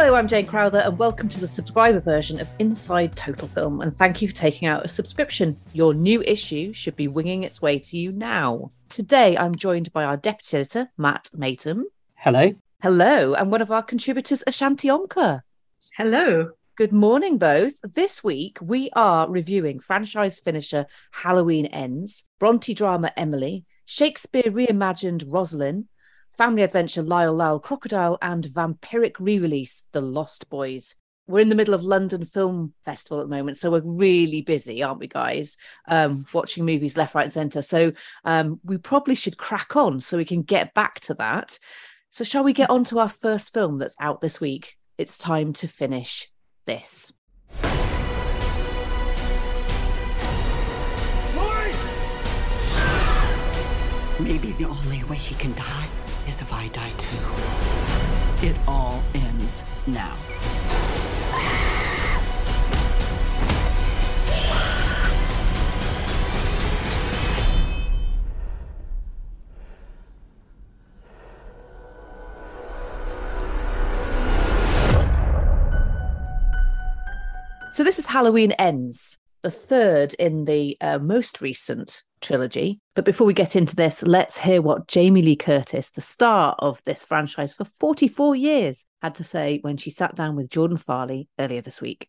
Hello, I'm Jane Crowther, and welcome to the subscriber version of Inside Total Film. And thank you for taking out a subscription. Your new issue should be winging its way to you now. Today, I'm joined by our deputy editor, Matt Matum. Hello. Hello, and one of our contributors, Ashanti Omka. Hello. Good morning, both. This week, we are reviewing franchise finisher Halloween Ends, Bronte drama Emily, Shakespeare reimagined Rosalind, family adventure Lyle Lyle Crocodile, and vampiric re-release The Lost Boys. We're in the middle of London Film Festival at the moment, so we're really busy, aren't we, guys? Watching movies left, right, and centre. So we probably should crack on so we can get back to that. So shall we get on to our first film that's out this week? It's time to finish this. Maybe the only way he can die is if I die too. It all ends now. So this is Halloween Ends, the third in the most recent trilogy. But before we get into this, let's hear what Jamie Lee Curtis, the star of this franchise for 44 years, had to say when she sat down with Jordan Farley earlier this week.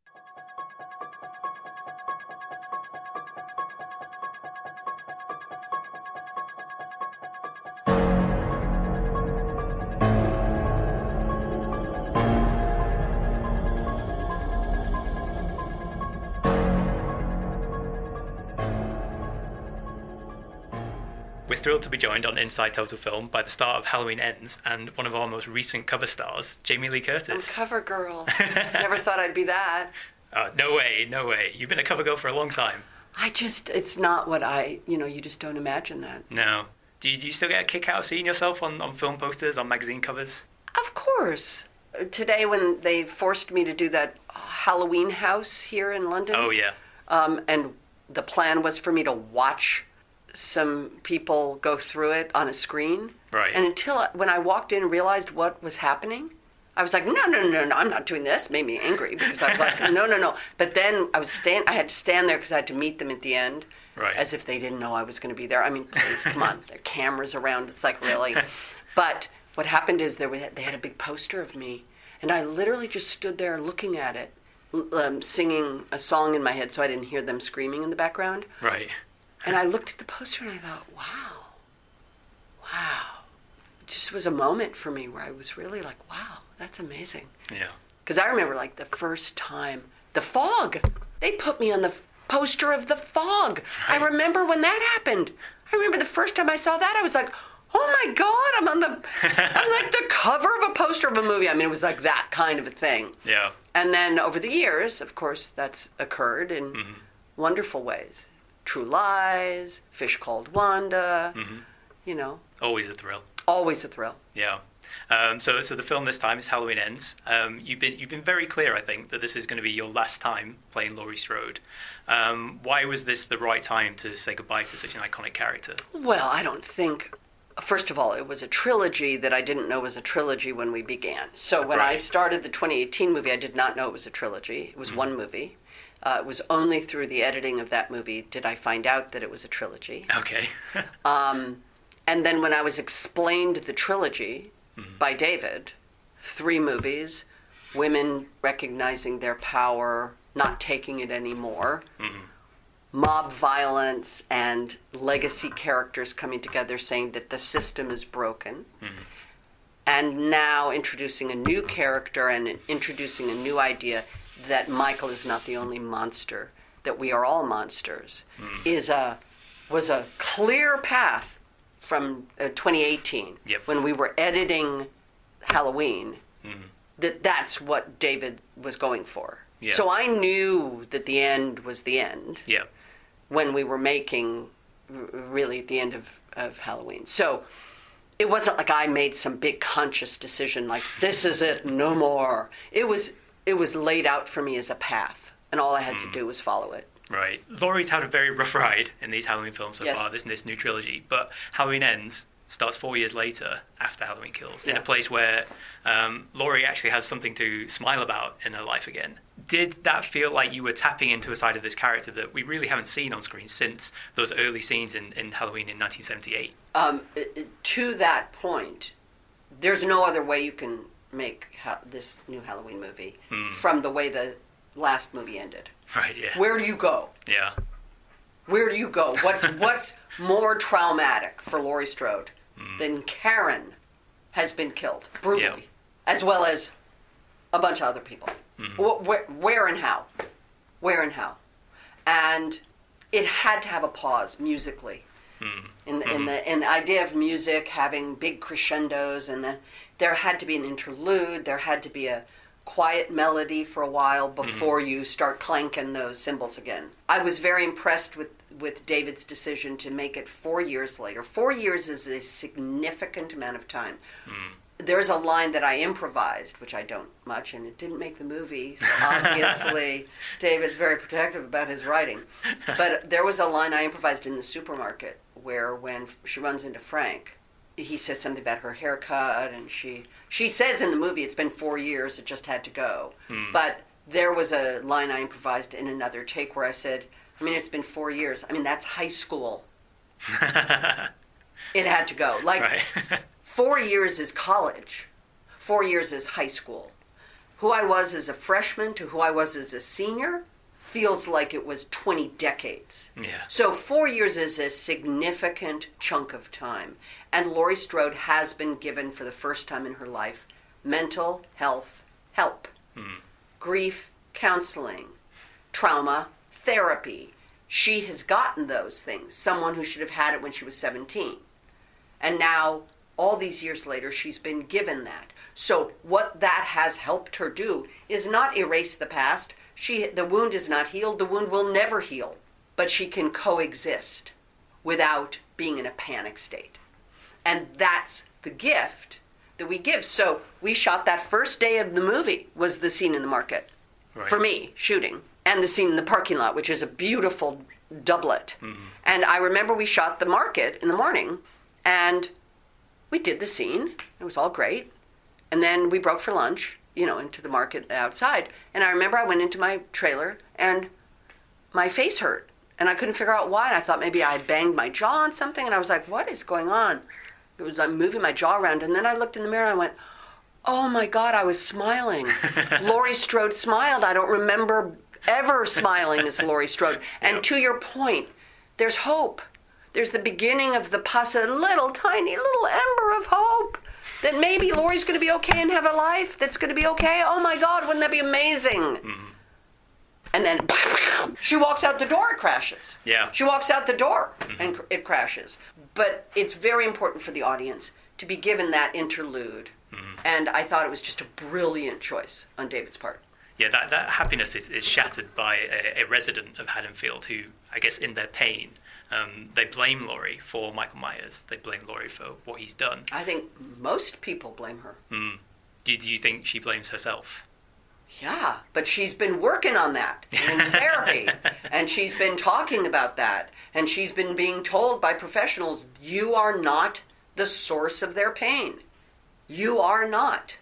We're thrilled to be joined on Inside Total Film by the star of Halloween Ends and one of our most recent cover stars, Jamie Lee Curtis. I'm cover girl. Never thought I'd be that. No way. You've been a cover girl for a long time. It's not what you just don't imagine that. No. Do you still get a kick out of seeing yourself on film posters, on magazine covers? Of course. Today when they forced me to do that Halloween house here in London. Oh, yeah. And the plan was for me to watch some people go through it on a screen. Right. And when I walked in and realized what was happening, I was like, no, I'm not doing this. It made me angry because I was like, no. But then I had to stand there because I had to meet them at the end. Right. As if they didn't know I was going to be there. I mean, please, come on. There are cameras around. It's like, really? But what happened is they had a big poster of me, and I literally just stood there looking at it, singing a song in my head so I didn't hear them screaming in the background. Right. And I looked at the poster and I thought, wow. It just was a moment for me where I was really like, wow, that's amazing. Yeah. Because I remember like the first time, The Fog. They put me on the poster of The Fog. Right. I remember when that happened. I remember the first time I saw that, I was like, oh my God, I'm like the cover of a poster of a movie. I mean, it was like that kind of a thing. Yeah. And then over the years, of course, that's occurred in wonderful ways. True Lies, Fish Called Wanda, Always a thrill. Always a thrill. Yeah. So the film this time is Halloween Ends. You've been very clear, I think, that this is going to be your last time playing Laurie Strode. Why was this the right time to say goodbye to such an iconic character? Well, I don't think... First of all, it was a trilogy that I didn't know was a trilogy when we began. So when I started the 2018 movie, I did not know it was a trilogy. It was one movie. It was only through the editing of that movie did I find out that it was a trilogy. Okay. And then when I was explained the trilogy by David, 3 movies, women recognizing their power, not taking it anymore, mob violence, and legacy characters coming together saying that the system is broken, and now introducing a new character and introducing a new idea that Michael is not the only monster, that we are all monsters, was a clear path from 2018 when we were editing Halloween, that's what David was going for. Yeah. So I knew that the end was the end when we were making really at the end of Halloween. So it wasn't like I made some big conscious decision like, this is it, no more. It was laid out for me as a path, and all I had to do was follow it. Right. Laurie's had a very rough ride in these Halloween films so far, this new trilogy. But Halloween Ends, starts 4 years later after Halloween Kills, in Yeah. a place where Laurie actually has something to smile about in her life again. Did that feel like you were tapping into a side of this character that we really haven't seen on screen since those early scenes in Halloween in 1978? To that point, there's no other way you can make this new Halloween movie from the way the last movie ended. Right, yeah. Where do you go? Yeah. Where do you go? What's more traumatic for Laurie Strode than Karen has been killed brutally, as well as a bunch of other people? Where and how? Where and how? And it had to have a pause musically. In the idea of music having big crescendos, and then there had to be an interlude. There had to be a quiet melody for a while before you start clanking those cymbals again. I was very impressed with David's decision to make it 4 years later. 4 years is a significant amount of time. There's a line that I improvised, which I don't much, and it didn't make the movie, so obviously David's very protective about his writing. But there was a line I improvised in the supermarket where when she runs into Frank, he says something about her haircut, and she says in the movie, it's been 4 years, it just had to go. But there was a line I improvised in another take where I said, I mean, it's been 4 years. I mean, that's high school. It had to go. Like, Right. 4 years is college. 4 years is high school. Who I was as a freshman to who I was as a senior feels like it was 20 decades. Yeah. So 4 years is a significant chunk of time. And Laurie Strode has been given, for the first time in her life, mental health help. Grief counseling, trauma therapy. She has gotten those things. Someone who should have had it when she was 17. And now, all these years later, she's been given that. So what that has helped her do is not erase the past. The wound is not healed. The wound will never heal. But she can coexist without being in a panic state. And that's the gift that we give. So we shot that first day of the movie was the scene in the market. Right. For me, shooting. And the scene in the parking lot, which is a beautiful doublet. And I remember we shot the market in the morning, and we did the scene. It was all great. And then we broke for lunch, into the market outside. And I remember I went into my trailer, and my face hurt. And I couldn't figure out why. And I thought maybe I had banged my jaw on something. And I was like, what is going on? I'm moving my jaw around. And then I looked in the mirror, and I went, oh, my God, I was smiling. Laurie Strode smiled. I don't remember ever smiling as Laurie Strode. And to your point, there's hope. There's the beginning of the little tiny little ember of hope that maybe Laurie's going to be okay and have a life that's going to be okay. Oh my God, wouldn't that be amazing? And then she walks out the door, it crashes. Yeah. She walks out the door and it crashes. But it's very important for the audience to be given that interlude. And I thought it was just a brilliant choice on David's part. Yeah, that happiness is shattered by a resident of Haddonfield who, I guess, in their pain, they blame Laurie for Michael Myers. They blame Laurie for what he's done. I think most people blame her. Do you think she blames herself? Yeah, but she's been working on that in therapy, and she's been talking about that, and she's been being told by professionals, you are not the source of their pain. You are not.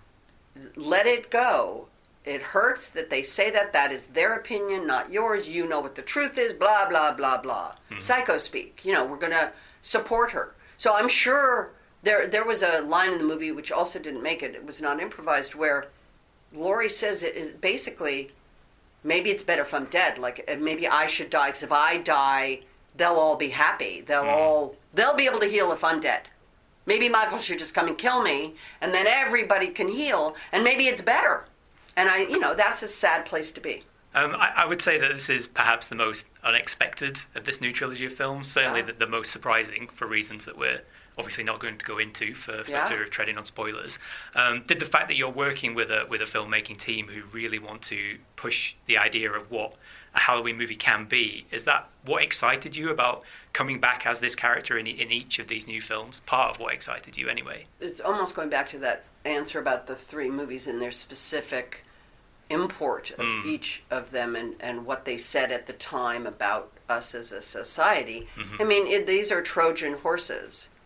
Let it go. It hurts that they say that. That is their opinion, not yours. You know what the truth is, blah, blah, blah, blah. Psycho speak. We're going to support her. So I'm sure there was a line in the movie which also didn't make it. It was not improvised, where Laurie says it basically, maybe it's better if I'm dead. Like, maybe I should die, because if I die, they'll all be happy. They'll be able to heal if I'm dead. Maybe Michael should just come and kill me, and then everybody can heal, and maybe it's better. And that's a sad place to be. I would say that this is perhaps the most unexpected of this new trilogy of films. Certainly the most surprising, for reasons that we're obviously not going to go into for fear of treading on spoilers. Did the fact that you're working with a filmmaking team who really want to push the idea of what a Halloween movie can be, is that what excited you about coming back as this character in each of these new films? Part of what excited you anyway? It's almost going back to that answer about the three movies and their specific import of each of them, and what they said at the time about us as a society. I mean, these are Trojan horses.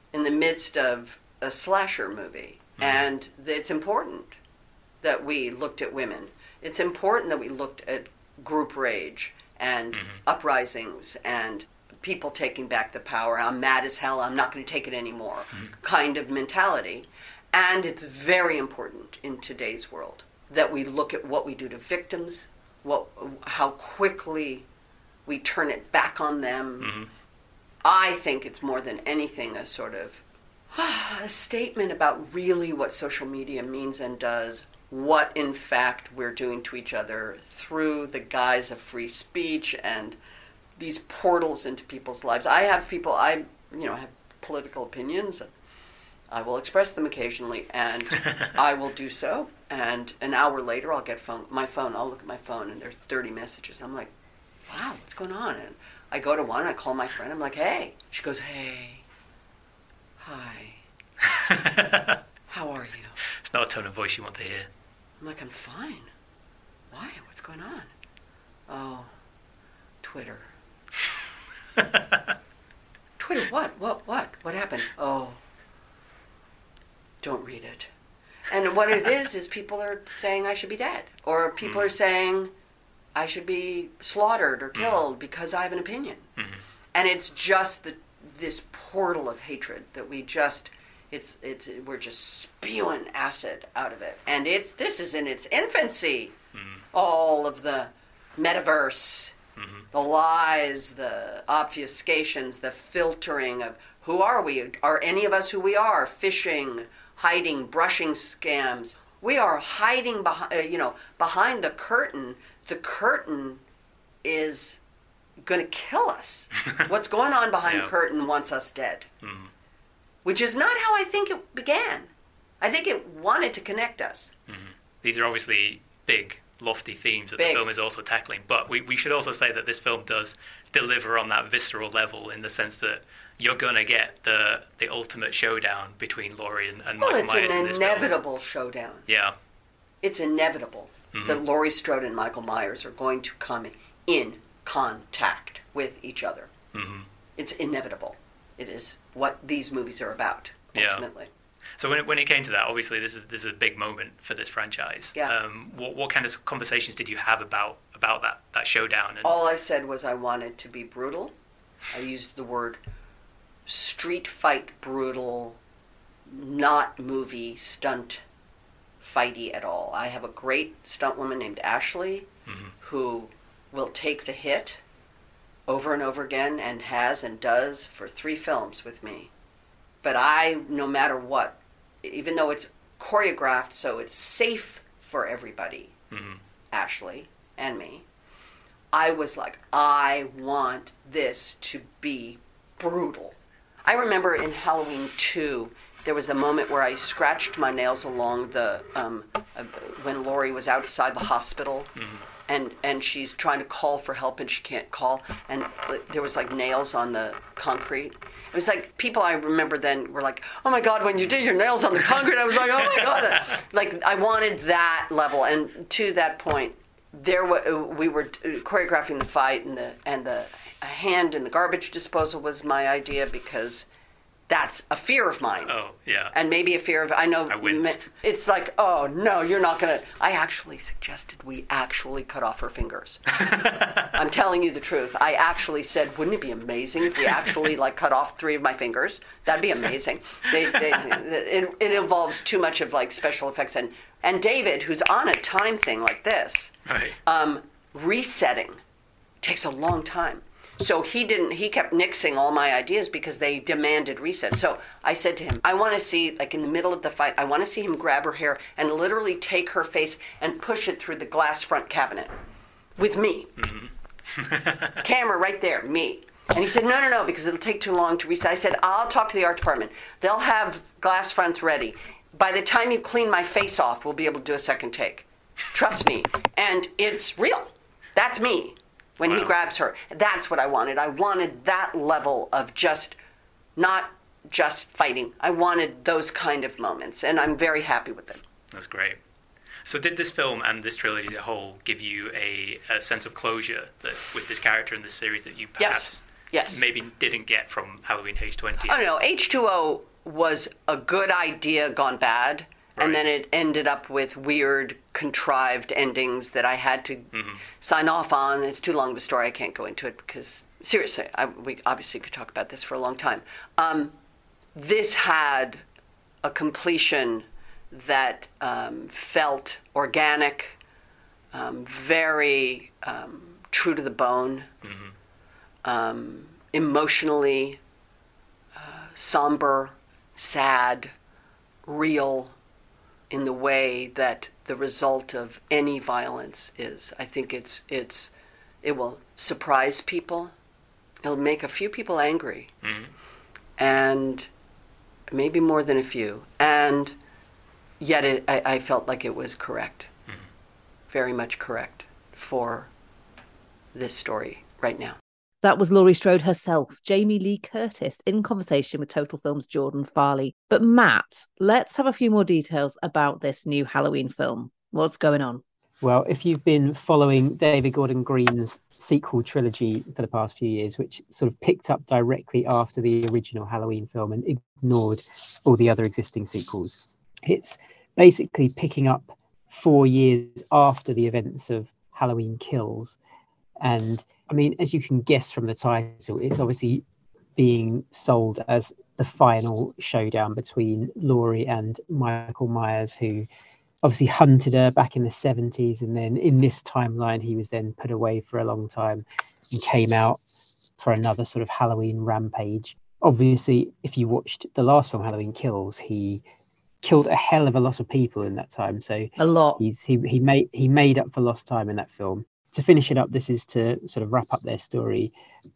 in the midst of a slasher movie. And it's important that we looked at women. It's important that we looked at group rage and uprisings and people taking back the power. I'm mad as hell, I'm not going to take it anymore kind of mentality. And it's very important in today's world that we look at what we do to victims, how quickly we turn it back on them. I think it's more than anything a sort of a statement about really what social media means and does, what in fact we're doing to each other through the guise of free speech and these portals into people's lives. I have political opinions. I will express them occasionally, and I will do so. And an hour later, I'll get my phone. I'll look at my phone, and there's 30 messages. I'm like, wow, what's going on? And I go to one, I call my friend. I'm like, hey. She goes, hey, hi, how are you? It's not a tone of voice you want to hear. I'm like, I'm fine. Why? What's going on? Oh, Twitter. Twitter, what? What happened? Oh, don't read it. And what it is people are saying I should be dead. Or people are saying I should be slaughtered or killed because I have an opinion. And it's just this portal of hatred that we're just spewing acid out of it. And this is in its infancy. All of the metaverse, the lies, the obfuscations, the filtering of who are we? Are any of us who we are? Phishing, hiding, brushing scams. We are hiding behind the curtain. The curtain is going to kill us. What's going on behind the curtain wants us dead. Which is not how I think it began. I think it wanted to connect us. These are obviously big, lofty themes that the film is also tackling. But we should also say that this film does deliver on that visceral level in the sense that you're going to get the ultimate showdown between Laurie and Michael Myers in this film. It's an inevitable showdown. Yeah. It's inevitable that Laurie Strode and Michael Myers are going to come in contact with each other. It's inevitable. It is what these movies are about, ultimately. Yeah. So when it came to that, obviously this is a big moment for this franchise. Yeah. What kind of conversations did you have about that showdown? All I said was I wanted to be brutal. I used the word street fight brutal, not movie stunt fighty at all. I have a great stunt woman named Ashley who will take the hit over and over again and has and does for 3 films with me. But no matter what, even though it's choreographed so it's safe for everybody, Ashley and me, I was like, I want this to be brutal. I remember in Halloween 2, there was a moment where I scratched my nails along when Laurie was outside the hospital, and she's trying to call for help and she can't call, and there was like nails on the concrete. It was like people I remember then were like, oh my God, when you did your nails on the concrete, I was like, oh my God. Like I wanted that level, and to that point, we were choreographing the fight, and the hand in the garbage disposal was my idea because that's a fear of mine. Oh, yeah. And maybe a fear of, I know. I winced. It's like, oh, no, you're not going to. I actually suggested we actually cut off her fingers. I'm telling you the truth. I actually said, wouldn't it be amazing if we actually cut off 3 of my fingers? That'd be amazing. It involves too much of special effects. And David, who's on a time thing like this, right. Resetting takes a long time. So he kept nixing all my ideas because they demanded reset. So I said to him, I want to see, in the middle of the fight, I want to see him grab her hair and literally take her face and push it through the glass front cabinet with me. Camera right there, me. And he said, no, because it'll take too long to reset. I said, I'll talk to the art department. They'll have glass fronts ready. By the time you clean my face off, we'll be able to do a second take. Trust me. And it's real. That's me. When he grabs her. That's what I wanted. I wanted that level of not just fighting. I wanted those kind of moments, and I'm very happy with them. That's great. So did this film and this trilogy as a whole give you a sense of closure with this character in this series that you perhaps Yes. maybe didn't get from Halloween H20. Oh, no, H2O was a good idea gone bad, and then it ended up with weird, contrived endings that I had to sign off on. It's too long of a story. I can't go into it because, seriously, we obviously could talk about this for a long time. This had a completion that felt organic, very true to the bone, emotionally somber, sad, real in the way that the result of any violence is. I think it will surprise people. It'll make a few people angry, and maybe more than a few. And yet I felt like it was correct, very much correct for this story right now. That was Laurie Strode herself, Jamie Lee Curtis, in conversation with Total Film's Jordan Farley. But Matt, let's have a few more details about this new Halloween film. What's going on? Well, if you've been following David Gordon Green's sequel trilogy for the past few years, which sort of picked up directly after the original Halloween film and ignored all the other existing sequels, it's basically picking up 4 years after the events of Halloween Kills. And I mean, as you can guess from the title, it's obviously being sold as the final showdown between Laurie and Michael Myers, who obviously hunted her back in the 70s. And then in this timeline, he was then put away for a long time and came out for another sort of Halloween rampage. Obviously, if you watched the last film, Halloween Kills, he killed a hell of a lot of people in that time. So A lot. he made up for lost time in that film. To finish it up, this is to sort of wrap up their story.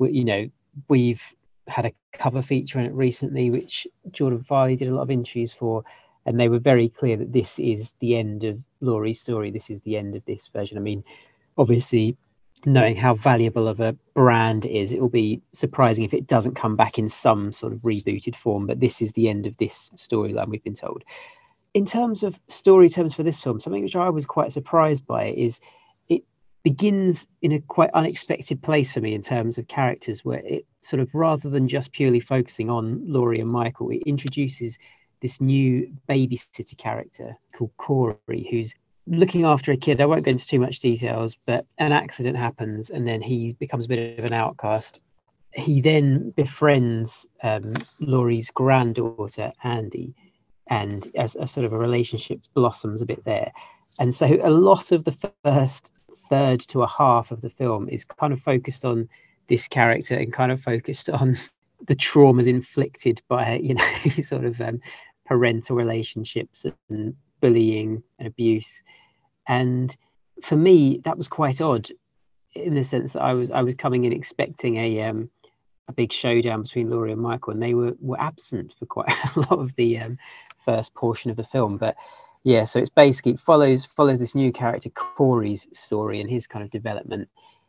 We've had a cover feature on it recently, which Jordan Farley did a lot of interviews for, and they were very clear that this is the end of Laurie's story. This is the end of this version. I mean, obviously, knowing how valuable of a brand it is, it will be surprising if it doesn't come back in some sort of rebooted form, but this is the end of this storyline, we've been told. In terms of story terms for this film, something which I was quite surprised by is begins in a quite unexpected place for me in terms of characters, where it sort of, rather than just purely focusing on Laurie and Michael, it introduces this new babysitter character called Corey, who's looking after a kid. I won't go into too much details, but an accident happens and then he becomes a bit of an outcast. He then befriends Laurie's granddaughter, Andy, and as a sort of a relationship blossoms a bit there. And so a lot of the first third to a half of the film is kind of focused on this character and kind of focused on the traumas inflicted by, sort of parental relationships and bullying and abuse. And for me, that was quite odd, in the sense that I was coming in expecting a big showdown between Laurie and Michael, and they were absent for quite a lot of the first portion of the film. But yeah, so it's basically follows this new character Corey's story and his kind of development,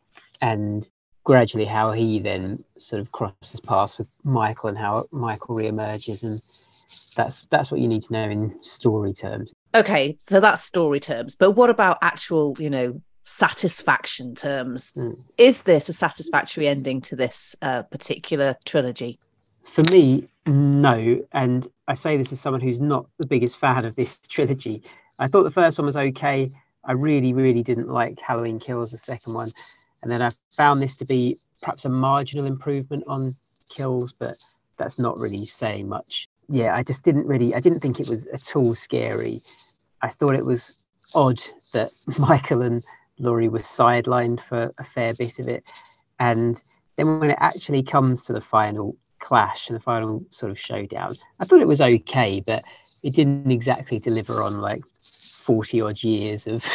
and gradually how he then sort of crosses paths with Michael and how Michael reemerges, and that's what you need to know in story terms. Okay, so that's story terms, but what about actual, satisfaction terms? Is this a satisfactory ending to this particular trilogy? For me, no. And I say this as someone who's not the biggest fan of this trilogy. I thought the first one was okay. I really, really didn't like Halloween Kills, the second one. And then I found this to be perhaps a marginal improvement on Kills, but that's not really saying much. Yeah, I didn't think it was at all scary. I thought it was odd that Michael and Laurie were sidelined for a fair bit of it. And then when it actually comes to the final clash and the final sort of showdown, I thought it was okay, but it didn't exactly deliver on like 40 odd years of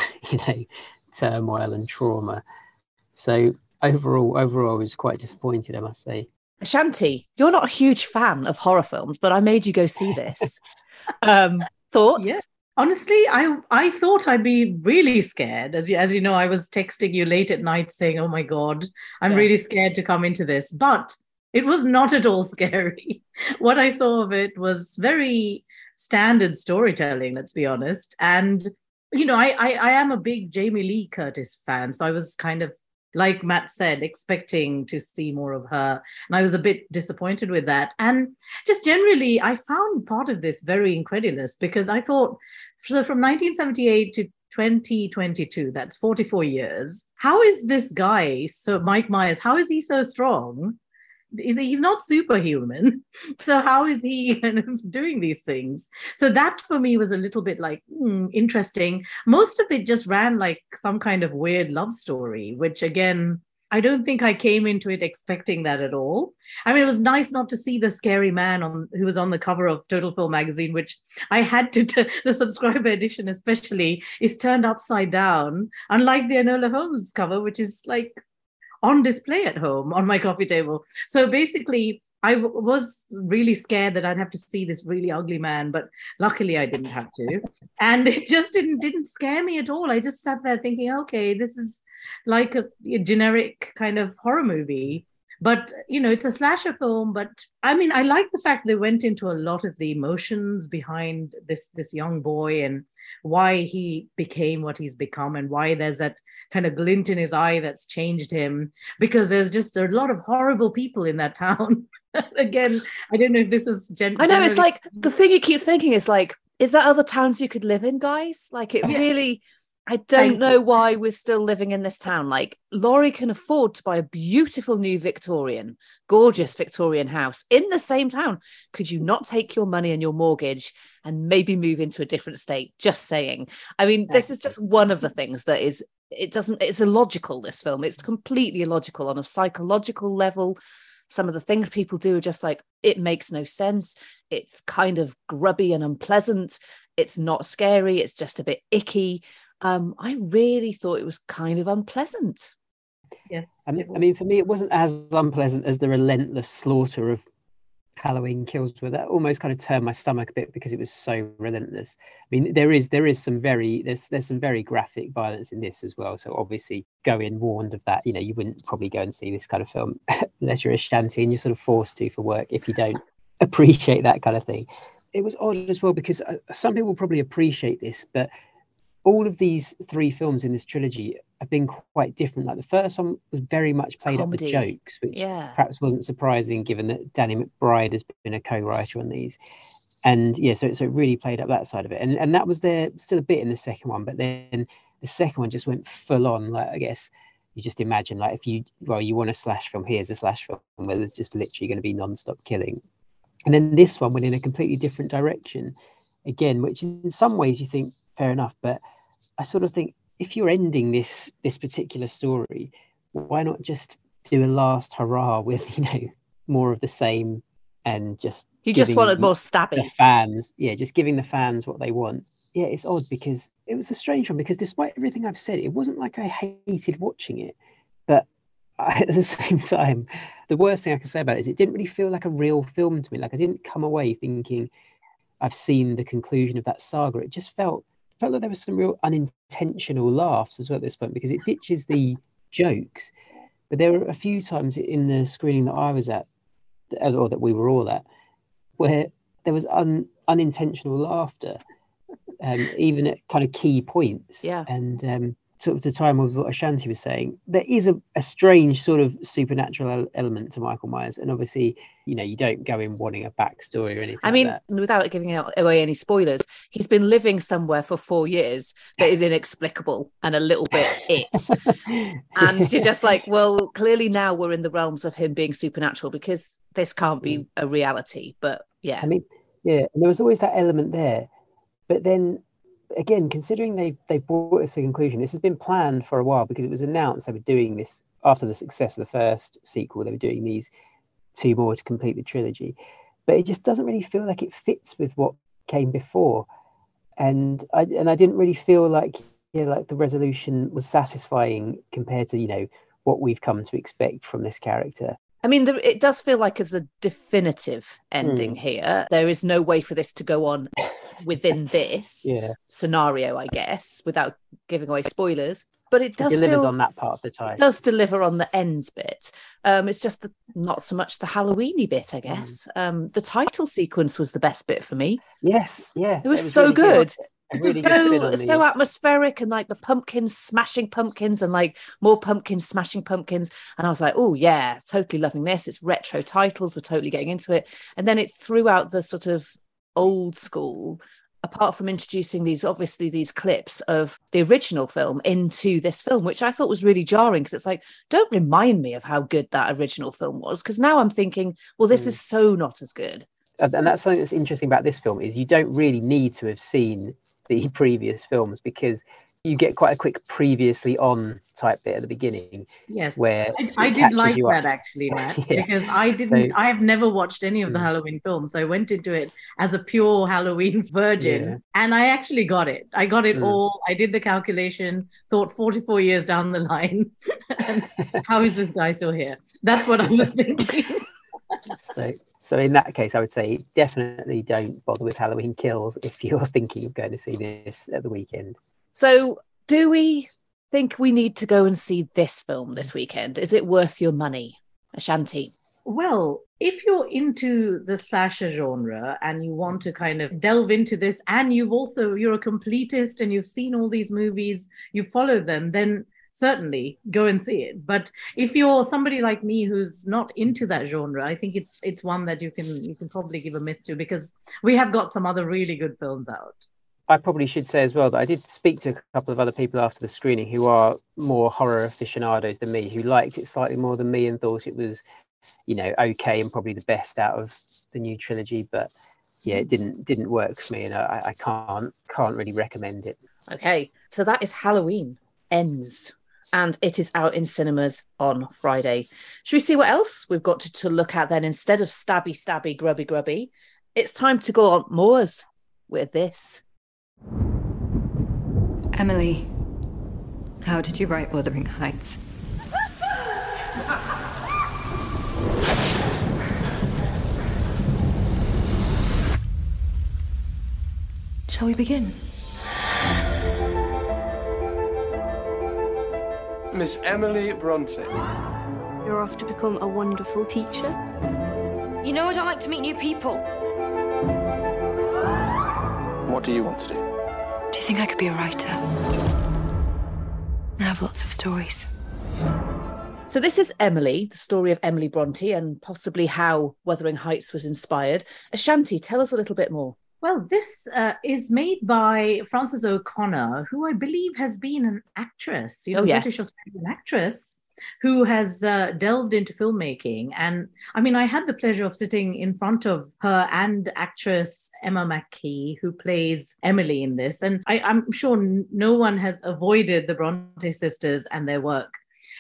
turmoil and trauma. So overall I was quite disappointed, I must say. Ashanti, you're not a huge fan of horror films, but I made you go see this. Thoughts? Yeah. Honestly, I thought I'd be really scared. As you know, I was texting you late at night saying, oh my God, I'm really scared to come into this. But it was not at all scary. What I saw of it was very standard storytelling, let's be honest. And, I am a big Jamie Lee Curtis fan. So I was kind of like Matt said, expecting to see more of her. And I was a bit disappointed with that. And just generally, I found part of this very incredulous, because I thought, so from 1978 to 2022, that's 44 years. How is this guy, so Mike Myers, how is he so strong? He's not superhuman. So how is he kind of doing these things? So that for me was a little bit like interesting. Most of it just ran like some kind of weird love story, which again, I don't think I came into it expecting that at all. I mean, it was nice not to see the scary man who was on the cover of Total Film magazine, which I had to, the subscriber edition especially, is turned upside down, unlike the Enola Holmes cover, which is like on display at home on my coffee table. So basically, I was really scared that I'd have to see this really ugly man, but luckily I didn't have to. And it just didn't scare me at all. I just sat there thinking, okay, this is like a generic kind of horror movie. But, you know, it's a slasher film. But I mean, I like the fact they went into a lot of the emotions behind this young boy and why he became what he's become and why there's that kind of glint in his eye that's changed him, because there's just a lot of horrible people in that town. Again, I don't know if this is I know, it's like the thing you keep thinking is like, is there other towns you could live in, guys? Like it really... I don't know why we're still living in this town. Like, Laurie can afford to buy a beautiful new gorgeous Victorian house in the same town. Could you not take your money and your mortgage and maybe move into a different state? Just saying. I mean, this is just one of the things that is, it's illogical, this film. It's completely illogical on a psychological level. Some of the things people do are just like, it makes no sense. It's kind of grubby and unpleasant. It's not scary. It's just a bit icky. I really thought it was kind of unpleasant. Yes. I mean, for me, it wasn't as unpleasant as the relentless slaughter of Halloween Kills, where that almost kind of turned my stomach a bit because it was so relentless. I mean, there's some very graphic violence in this as well. So obviously, go in warned of that. You know, you wouldn't probably go and see this kind of film unless you're a shanty and you're sort of forced to for work if you don't appreciate that kind of thing. It was odd as well because some people probably appreciate this, but all of these three films in this trilogy have been quite different. Like the first one was very much played up with jokes, which perhaps wasn't surprising given that Danny McBride has been a co-writer on these. And so it really played up that side of it. And that was there still a bit in the second one, but then the second one just went full on. Like, I guess you just imagine, like, if you want a slash film, here's a slash film where there's just literally going to be non-stop killing. And then this one went in a completely different direction again, which in some ways you think, fair enough, but I sort of think if you're ending this particular story, why not just do a last hurrah with, you know, more of the same and just wanted more stabbing. The fans, just giving the fans what they want. Yeah, it's odd because it was a strange one because despite everything I've said, it wasn't like I hated watching it, but at the same time, the worst thing I can say about it is it didn't really feel like a real film to me. Like I didn't come away thinking I've seen the conclusion of that saga. It just felt like there was some real unintentional laughs as well at this point because it ditches the jokes. But there were a few times in the screening that I was at, or that we were all at, where there was unintentional laughter, even at kind of key points. Yeah. And sort of to time with what Ashanti was saying, there is a strange sort of supernatural element to Michael Myers. And obviously, you know, you don't go in wanting a backstory or anything. I mean, like that. Without giving away any spoilers, he's been living somewhere for 4 years that is inexplicable and a little bit And you're just like, well, clearly now we're in the realms of him being supernatural because this can't be a reality. But yeah. I mean, and there was always that element there. But then again, considering they brought us to a conclusion, this has been planned for a while because it was announced they were doing this after the success of the first sequel. They were doing these two more to complete the trilogy, but it just doesn't really feel like it fits with what came before. And I didn't really feel like like the resolution was satisfying compared to, you know, what we've come to expect from this character. I mean, it does feel like it's a definitive ending here. There is no way for this to go on within this scenario, I guess, without giving away spoilers. But it does delivers on that part of the time. It does deliver on the ends bit. It's just not so much the Halloweeny bit, I guess. The title sequence was the best bit for me. Yes, yeah. It was so really good. A really good spin on so atmospheric, and like the pumpkins smashing pumpkins and like more pumpkins smashing pumpkins. And I was like, oh yeah, totally loving this. It's retro titles. We're totally getting into it. And then it threw out the sort of old school, apart from introducing these clips of the original film into this film, which I thought was really jarring, because it's like, don't remind me of how good that original film was, because now I'm thinking, well, this is so not as good. And that's something that's interesting about this film, is you don't really need to have seen the previous films, because you get quite a quick previously on type bit at the beginning. Yes, where I did like that actually, Matt, because I have never watched any of the Halloween films. So I went into it as a pure Halloween virgin, and I actually got it. I got it all. I did the calculation, thought 44 years down the line, how is this guy still here? That's what I was thinking. So in that case, I would say definitely don't bother with Halloween Kills if you're thinking of going to see this at the weekend. So do we think we need to go and see this film this weekend? Is it worth your money, Ashanti? Well, if you're into the slasher genre and you want to kind of delve into this, and you're a completist and you've seen all these movies, you followed them, then certainly go and see it. But if you're somebody like me who's not into that genre, I think it's one that you can probably give a miss to, because we have got some other really good films out. I probably should say as well that I did speak to a couple of other people after the screening who are more horror aficionados than me, who liked it slightly more than me and thought it was, okay and probably the best out of the new trilogy. But yeah, it didn't work for me, and I can't really recommend it. Okay, so that is Halloween Ends, and it is out in cinemas on Friday. Should we see what else we've got to look at then, instead of stabby, grubby? It's time to go on moors with this. Emily, how did you write Wuthering Heights? Shall we begin? Miss Emily Bronte. You're off to become a wonderful teacher. You know I don't like to meet new people. What do you want to do? Do you think I could be a writer? I have lots of stories. So this is Emily, the story of Emily Bronte, and possibly how Wuthering Heights was inspired. Ashanti, tell us a little bit more. Well, this is made by Frances O'Connor, who I believe has been an actress, British Australian actress, who has delved into filmmaking. And I mean, I had the pleasure of sitting in front of her and actress Emma Mackey, who plays Emily in this. And I'm sure no one has avoided the Bronte sisters and their work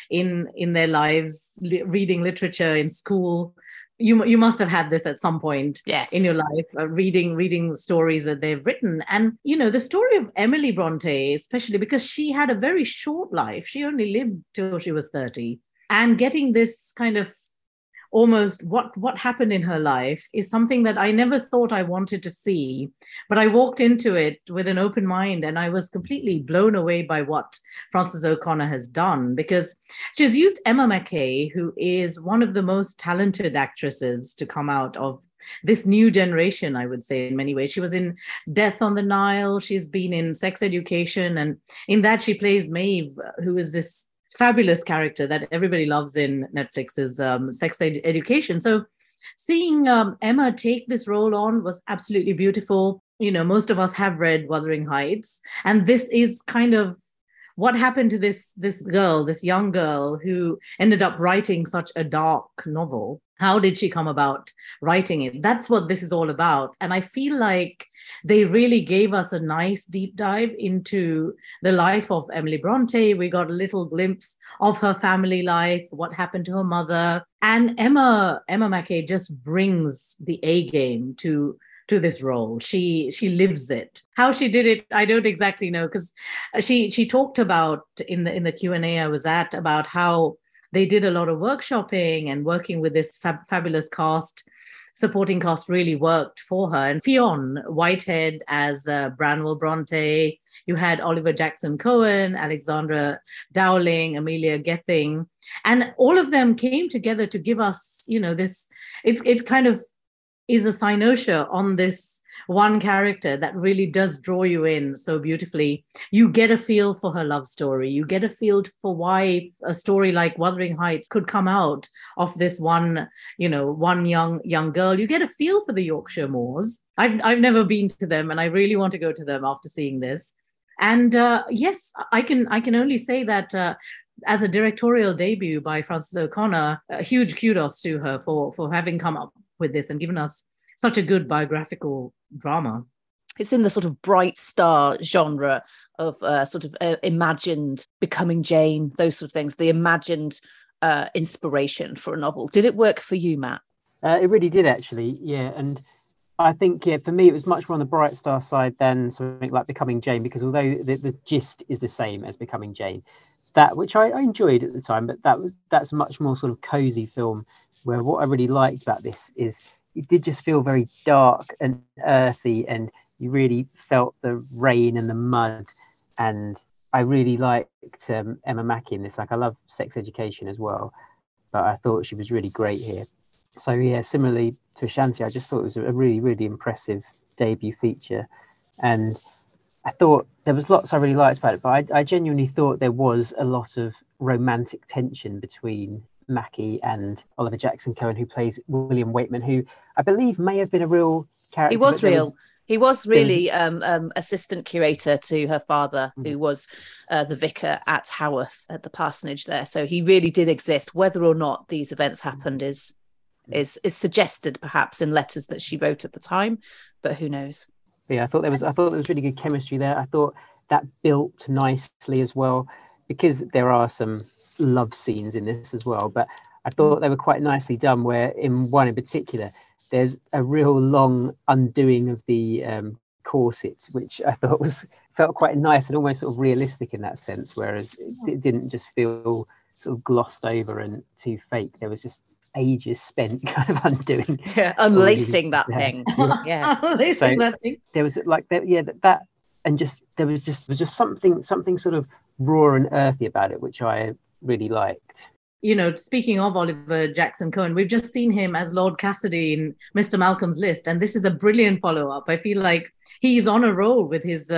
in their lives, reading literature in school. You must have had this at some point in your life, reading stories that they've written. And, the story of Emily Bronte, especially because she had a very short life. She only lived till she was 30. And getting this kind of almost what happened in her life is something that I never thought I wanted to see. But I walked into it with an open mind, and I was completely blown away by what Frances O'Connor has done, because she's used Emma Mackey, who is one of the most talented actresses to come out of this new generation, I would say, in many ways. She was in Death on the Nile. She's been in Sex Education. And in that, she plays Maeve, who is this fabulous character that everybody loves in Netflix's Sex Education. So seeing Emma take this role on was absolutely beautiful. Most of us have read Wuthering Heights, and this is kind of what happened to this young girl who ended up writing such a dark novel. How did she come about writing it? That's what this is all about. And I feel like they really gave us a nice deep dive into the life of Emily Bronte. We got a little glimpse of her family life, what happened to her mother. And Emma Mackey just brings the A game to this role. She lives it. How she did it, I don't exactly know, because she talked about in the Q&A I was at about how they did a lot of workshopping, and working with this fabulous supporting cast really worked for her. And Fionn Whitehead as Branwell Bronte. You had Oliver Jackson Cohen, Alexandra Dowling, Amelia Gething, and all of them came together to give us, this. It kind of is a cynosure on this one character that really does draw you in so beautifully. You get a feel for her love story. You get a feel for why a story like Wuthering Heights could come out of this one young girl. You get a feel for the Yorkshire Moors. I've never been to them, and I really want to go to them after seeing this. And yes, I can only say that as a directorial debut by Frances O'Connor, a huge kudos to her for having come up with this and given us such a good biographical drama. It's in the sort of bright star genre of imagined becoming Jane, those sort of things, the imagined inspiration for a novel. Did it work for you, Matt? It really did, actually, yeah. And I think, for me, it was much more on the bright star side than something like Becoming Jane, because although the gist is the same as Becoming Jane, that, which I enjoyed at the time, but that's a much more sort of cozy film, where what I really liked about this is it did just feel very dark and earthy, and you really felt the rain and the mud. And I really liked Emma Mackey in this. Like, I love Sex Education as well, but I thought she was really great here. So yeah, similarly to Ashanti, I just thought it was a really, really impressive debut feature. And I thought there was lots I really liked about it, but I genuinely thought there was a lot of romantic tension between Mackie and Oliver Jackson Cohen, who plays William Waitman, who I believe may have been a real character. He was real. He was really assistant curator to her father, who was the vicar at Haworth, at the parsonage there. So he really did exist. Whether or not these events happened is suggested perhaps in letters that she wrote at the time, but who knows? Yeah, I thought there was really good chemistry there. I thought that built nicely as well, because there are some love scenes in this as well, but I thought they were quite nicely done, where in one in particular there's a real long undoing of the corset, which I thought felt quite nice and almost sort of realistic in that sense, whereas it didn't just feel sort of glossed over and too fake. There was just ages spent kind of undoing, unlacing that thing. Unlacing that thing. There was like that, and just there was just something sort of raw and earthy about it, which I really liked. You know, speaking of Oliver Jackson Cohen, we've just seen him as Lord Cassidy in Mr. Malcolm's List, and this is a brilliant follow-up. I feel like he's on a roll with his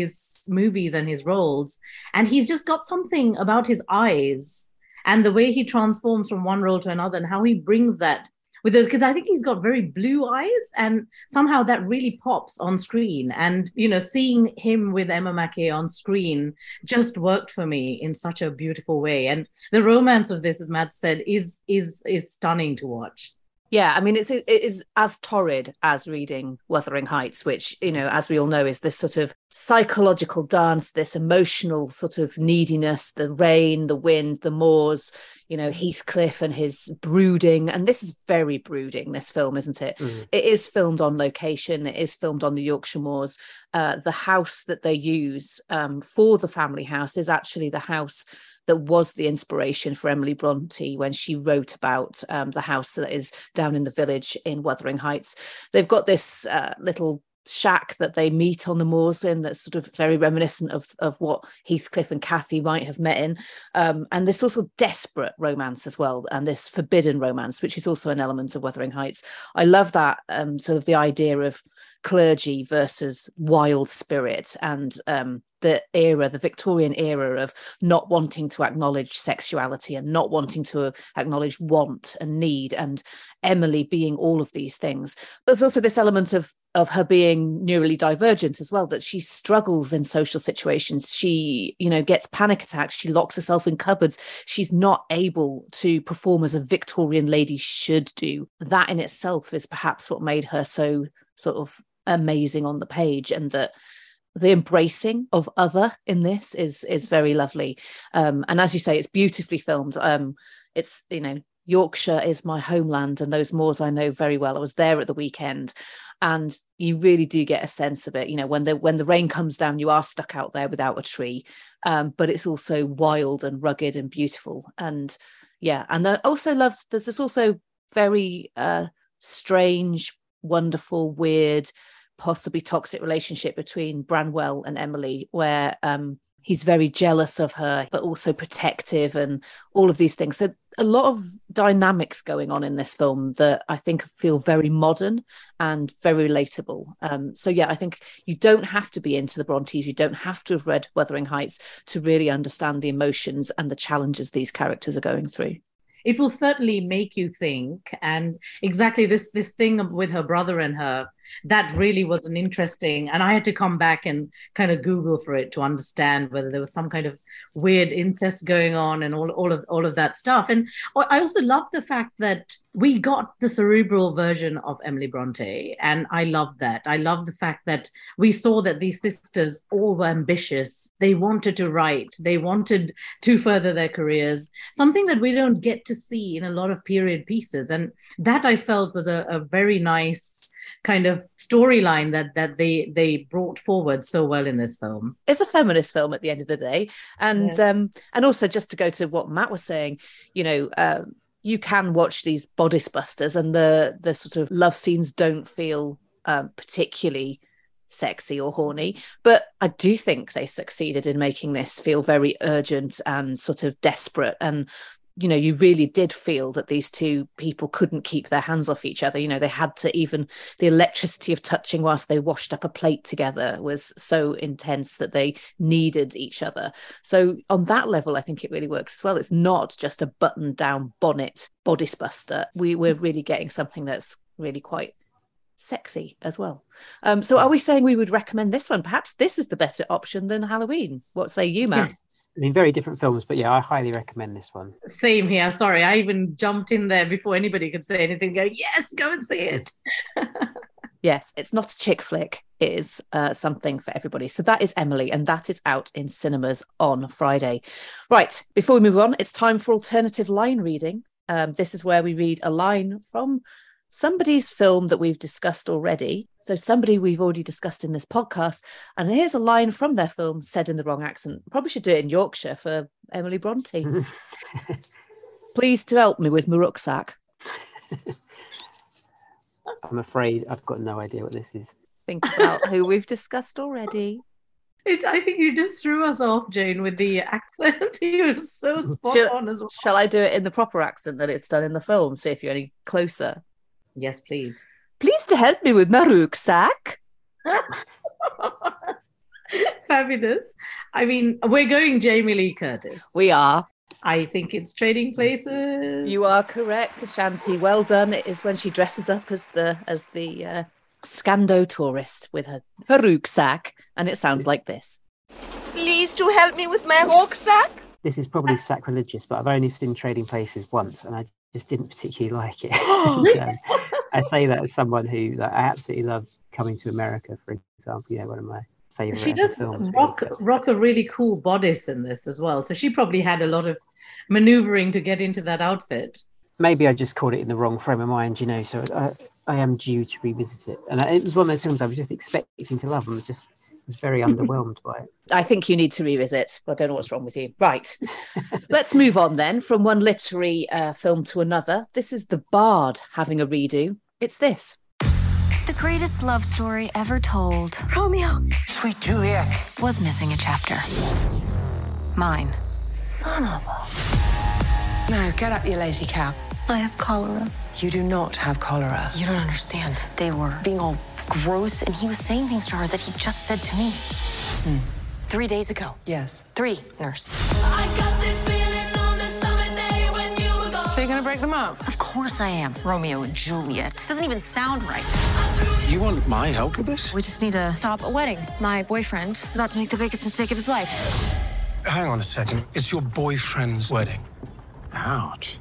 movies and his roles, and he's just got something about his eyes and the way he transforms from one role to another, and how he brings that with those, because I think he's got very blue eyes, and somehow that really pops on screen. And, you know, seeing him with Emma Mackey on screen just worked for me in such a beautiful way. And the romance of this, as Matt said, is stunning to watch. Yeah, I mean, it is as torrid as reading Wuthering Heights, which, you know, as we all know, is this sort of psychological dance, this emotional sort of neediness, the rain, the wind, the moors, you know, Heathcliff and his brooding. And this is very brooding, this film, isn't it? Mm. It is filmed on location. It is filmed on the Yorkshire Moors. The house that they use for the family house is actually the house that was the inspiration for Emily Bronte when she wrote about the house that is down in the village in Wuthering Heights. They've got this little shack that they meet on the moors in that's sort of very reminiscent of what Heathcliff and Cathy might have met in. And this also desperate romance as well, and this forbidden romance, which is also an element of Wuthering Heights. I love that sort of the idea of clergy versus wild spirit, and the Victorian era of not wanting to acknowledge sexuality and not wanting to acknowledge want and need, and Emily being all of these things. There's also this element of her being neurally divergent as well, that she struggles in social situations. She, you know, gets panic attacks. She locks herself in cupboards. She's not able to perform as a Victorian lady should do. That in itself is perhaps what made her so sort of amazing on the page, and that the embracing of other in this is very lovely. And as you say, it's beautifully filmed. It's, you know, Yorkshire is my homeland, and those moors I know very well. I was there at the weekend, and you really do get a sense of it. You know, when the rain comes down, you are stuck out there without a tree, but it's also wild and rugged and beautiful. And yeah, and I also love, there's this also very strange, wonderful, weird, possibly toxic relationship between Branwell and Emily, where he's very jealous of her, but also protective and all of these things. So a lot of dynamics going on in this film that I think feel very modern and very relatable. So yeah, I think you don't have to be into the Brontes. You don't have to have read Wuthering Heights to really understand the emotions and the challenges these characters are going through. It will certainly make you think. And exactly this thing with her brother and her, that really was an interesting, and I had to come back and kind of Google for it to understand whether there was some kind of weird incest going on and all of that stuff. And I also love the fact that we got the cerebral version of Emily Bronte, and I love that. I love the fact that we saw that these sisters all were ambitious. They wanted to write. They wanted to further their careers, something that we don't get to see in a lot of period pieces. And that I felt was a very nice kind of storyline that they brought forward so well in this film. It's a feminist film at the end of the day. And and also, just to go to what Matt was saying, you know, you can watch these bodice busters and the sort of love scenes don't feel particularly sexy or horny, but I do think they succeeded in making this feel very urgent and sort of desperate. And you know, you really did feel that these two people couldn't keep their hands off each other. You know, they had to, even the electricity of touching whilst they washed up a plate together was so intense that they needed each other. So on that level, I think it really works as well. It's not just a button down bonnet bodice buster. We're really getting something that's really quite sexy as well. So are we saying we would recommend this one? Perhaps this is the better option than Halloween. What say you, Matt? Yeah. I mean, very different films, but yeah, I highly recommend this one. Same here. Sorry, I even jumped in there before anybody could say anything. Go, yes, go and see it. Yes, it's not a chick flick. It is something for everybody. So that is Emily, and that is out in cinemas on Friday. Right, before we move on, it's time for alternative line reading. This is where we read a line from somebody's film that we've discussed already. So somebody we've already discussed in this podcast. And here's a line from their film said in the wrong accent. Probably should do it in Yorkshire for Emily Bronte. Please to help me with my rucksack. I'm afraid I've got no idea what this is. Think about who we've discussed already. I think you just threw us off, Jane, with the accent. You were so spot on as well. Shall I do it in the proper accent that it's done in the film? See if you're any closer. Yes, please. Please to help me with my rucksack. Fabulous. I mean, we're going Jamie Lee Curtis. We are. I think it's Trading Places. You are correct, Ashanti. Well done. It is when she dresses up as the Scando tourist with her rucksack, and it sounds like this. Please to help me with my rucksack. This is probably sacrilegious, but I've only seen Trading Places once, and I just didn't particularly like it. And, I say that as someone who I absolutely love Coming to America, for example. You know, one of my favorite She does films. rock a really cool bodice in this as well. So she probably had a lot of maneuvering to get into that outfit. Maybe I just caught it in the wrong frame of mind, you know, so I am due to revisit it. And it was one of those films I was just expecting to love and was very underwhelmed by it. I think you need to revisit. I don't know what's wrong with you. Right. Let's move on then from one literary film to another. This is The Bard having a redo. It's this. The greatest love story ever told. Romeo. Sweet Juliet. Was missing a chapter. Mine. Son of a... Now, get up, you lazy cow. I have cholera. You do not have cholera. You don't understand. They were being all gross, and he was saying things to her that he just said to me. 3 days ago. Yes. 3, nurse. I got this feeling on the summer day when you were gone. So you're gonna break them up? Of course I am. Romeo and Juliet. Doesn't even sound right. You want my help with this? We just need to stop a wedding. My boyfriend is about to make the biggest mistake of his life. Hang on a second. It's your boyfriend's wedding. Ouch.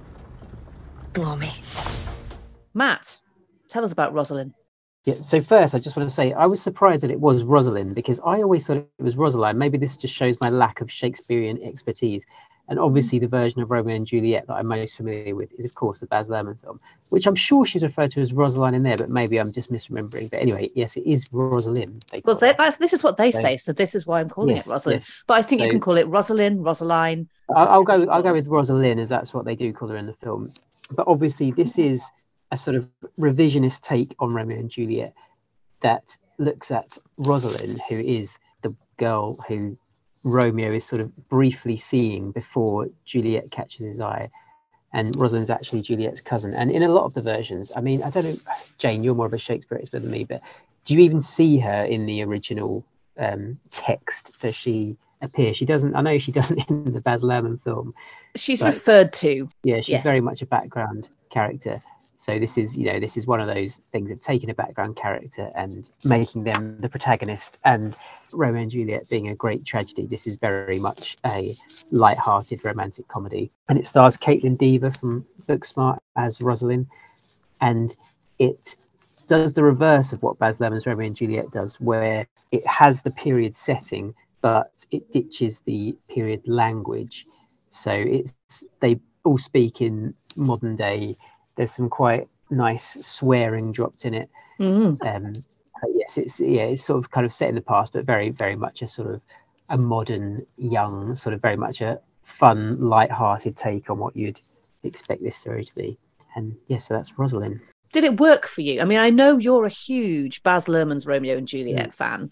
Blow me. Matt, tell us about Rosalind. Yeah, so first, I just want to say I was surprised that it was Rosalind because I always thought it was Rosaline. Maybe this just shows my lack of Shakespearean expertise. And obviously, the version of Romeo and Juliet that I'm most familiar with is, of course, the Baz Luhrmann film, which I'm sure she's referred to as Rosaline in there, but maybe I'm just misremembering. But anyway, yes, it is Rosalind. Well, this is what they say, so this is why I'm calling it Rosalind. Yes. But I think you can call it Rosalind, Rosaline. I'll go with Rosalind, as that's what they do call her in the film. But obviously, this is a sort of revisionist take on Romeo and Juliet that looks at Rosalind, who is the girl who Romeo is sort of briefly seeing before Juliet catches his eye. And Rosalind's actually Juliet's cousin. And in a lot of the versions, I mean, I don't know, Jane, you're more of a Shakespeare expert than me, but do you even see her in the original text? Does she appear? She doesn't. I know she doesn't in the Baz Luhrmann film. She's referred to. Yeah, she's very much a background character. So this is one of those things of taking a background character and making them the protagonist. And Romeo and Juliet being a great tragedy, this is very much a light-hearted romantic comedy. And it stars Caitlin Dever from Booksmart as Rosalind. And it does the reverse of what Baz Luhrmann's Romeo and Juliet does, where it has the period setting, but it ditches the period language. So they all speak in modern day. There's some quite nice swearing dropped in it. Yes, it's sort of kind of set in the past, but very, very much a sort of a modern, young, sort of very much a fun, light-hearted take on what you'd expect this story to be. And so that's Rosalind. Did it work for you? I mean, I know you're a huge Baz Luhrmann's Romeo and Juliet fan.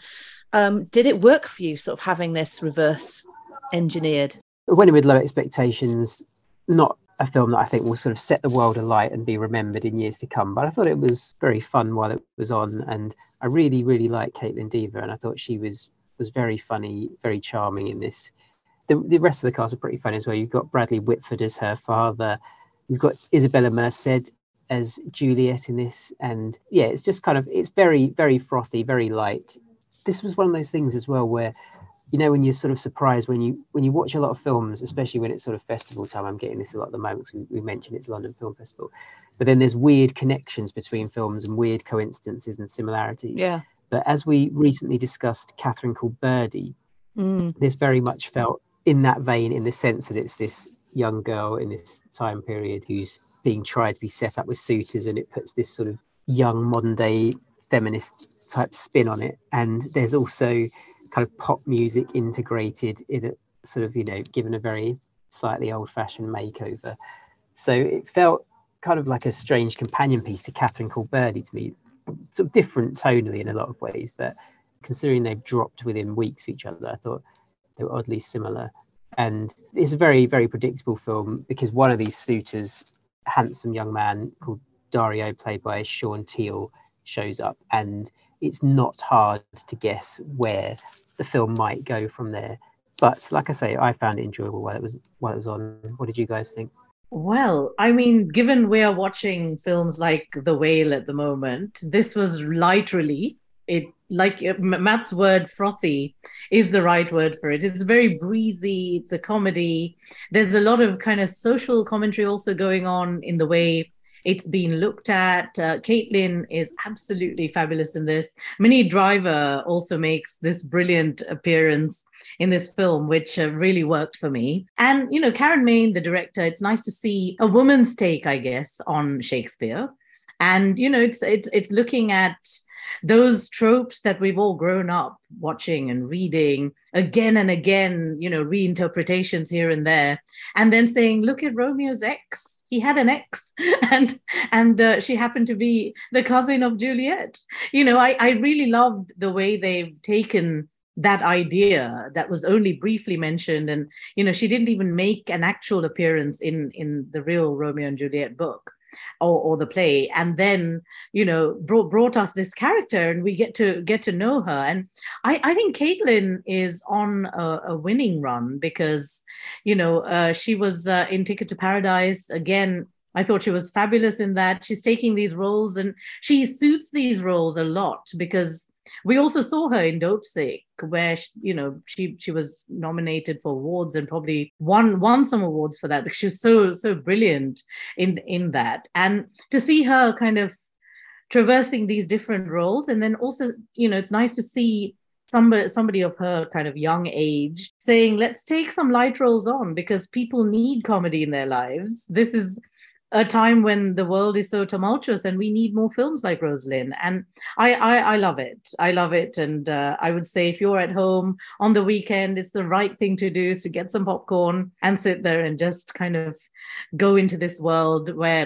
Did it work for you, sort of having this reverse engineered? Went in with low expectations, not a film that I think will sort of set the world alight and be remembered in years to come. But I thought it was very fun while it was on, and I really, really liked Caitlin Dever, and I thought she was very funny, very charming in this. The rest of the cast are pretty funny as well. You've got Bradley Whitford as her father. You've got Isabella Merced as Juliet in this, and it's just kind of, it's very, very frothy, very light. This was one of those things as well where, you know, when you're sort of surprised when you watch a lot of films, especially when it's sort of festival time. I'm getting this a lot at the moment because we mentioned it's London Film Festival, but then there's weird connections between films and weird coincidences and similarities. Yeah. But as we recently discussed Catherine Called Birdie, this very much felt in that vein, in the sense that it's this young girl in this time period who's being tried to be set up with suitors, and it puts this sort of young modern day feminist type spin on it. And there's also kind of pop music integrated in it, sort of, you know, given a very slightly old-fashioned makeover. So it felt kind of like a strange companion piece to Catherine Called Birdie to me, sort of different tonally in a lot of ways, but considering they've dropped within weeks of each other, I thought they were oddly similar. And it's a very, very predictable film because one of these suitors, handsome young man called Dario, played by Sean Teal, shows up, and it's not hard to guess where the film might go from there. But like I say, I found it enjoyable while it was on. What did you guys think? Well, I mean, given we are watching films like The Whale at the moment, this was light relief. It, like Matt's word, frothy, is the right word for it. It's very breezy. It's a comedy. There's a lot of kind of social commentary also going on in the way it's been looked at. Caitlin is absolutely fabulous in this. Minnie Driver also makes this brilliant appearance in this film, which really worked for me. And, you know, Karen Main, the director, it's nice to see a woman's take, I guess, on Shakespeare. And, you know, it's looking at those tropes that we've all grown up watching and reading again and again, you know, reinterpretations here and there, and then saying, look at Romeo's ex. He had an ex, and she happened to be the cousin of Juliet. You know, I really loved the way they've taken that idea that was only briefly mentioned, and, you know, she didn't even make an actual appearance in the real Romeo and Juliet book or the play, and then, you know, brought us this character, and we get to know her. And I think Caitlin is on a winning run because, you know, she was in Ticket to Paradise. Again, I thought she was fabulous in that. She's taking these roles and she suits these roles a lot, because we also saw her in Dopesick, where she was nominated for awards and probably won some awards for that, because she was so brilliant in that. And to see her kind of traversing these different roles, and then also, you know, it's nice to see somebody of her kind of young age saying, let's take some light roles on, because people need comedy in their lives. This is a time when the world is so tumultuous and we need more films like Rosalind. And I love it. I love it. And I would say, if you're at home on the weekend, it's the right thing to do, is to get some popcorn and sit there and just kind of go into this world where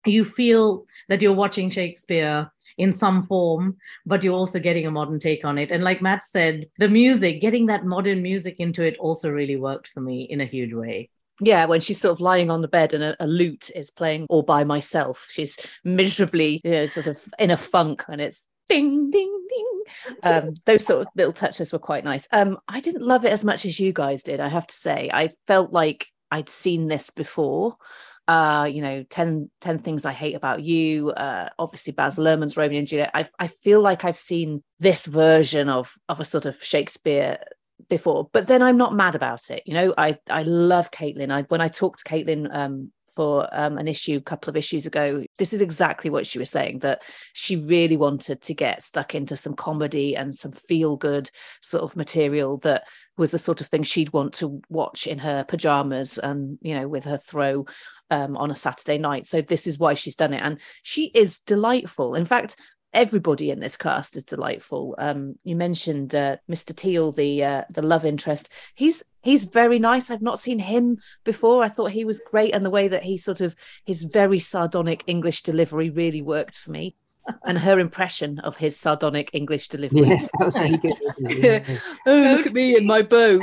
you feel that you're watching Shakespeare in some form, but you're also getting a modern take on it. And like Matt said, the music, getting that modern music into it also really worked for me in a huge way. Yeah, when she's sort of lying on the bed and a lute is playing All by Myself, she's miserably, sort of in a funk, and it's ding, ding, ding. Those sort of little touches were quite nice. I didn't love it as much as you guys did, I have to say. I felt like I'd seen this before. 10 Things I Hate About You, obviously Baz Luhrmann's Romeo and Juliet. I feel like I've seen this version of a sort of Shakespeare before, but then I'm not mad about it. I love Caitlin. When I talked to Caitlin for an issue a couple of issues ago, this is exactly what she was saying, that she really wanted to get stuck into some comedy and some feel good sort of material that was the sort of thing she'd want to watch in her pajamas and with her throw on a Saturday night. So this is why she's done it, and she is delightful. In fact, everybody in this cast is delightful. You mentioned Mr. Teal, the love interest. He's very nice. I've not seen him before. I thought he was great, and the way that he sort of, his very sardonic English delivery really worked for me. And her impression of his sardonic English delivery. Yes, that was really good, wasn't it? Oh, look at me in my boat.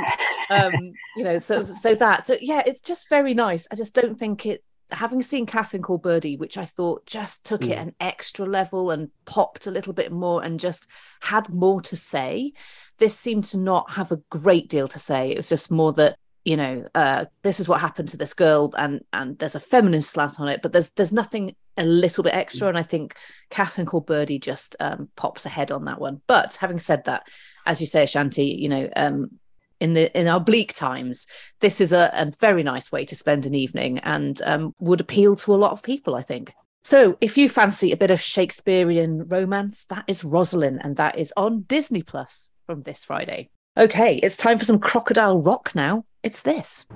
So yeah, it's just very nice. I just don't think it, having seen Catherine Cole Birdie, which I thought just took it an extra level and popped a little bit more and just had more to say, this seemed to not have a great deal to say. It was just more that, this is what happened to this girl, and there's a feminist slant on it, but there's nothing a little bit extra. And I think Catherine Cole Birdie just pops ahead on that one. But having said that, as you say, Ashanti, in our bleak times, this is a very nice way to spend an evening, and would appeal to a lot of people, I think. So if you fancy a bit of Shakespearean romance, that is Rosalind, and that is on Disney Plus from this Friday. Okay, it's time for some crocodile rock now. It's this.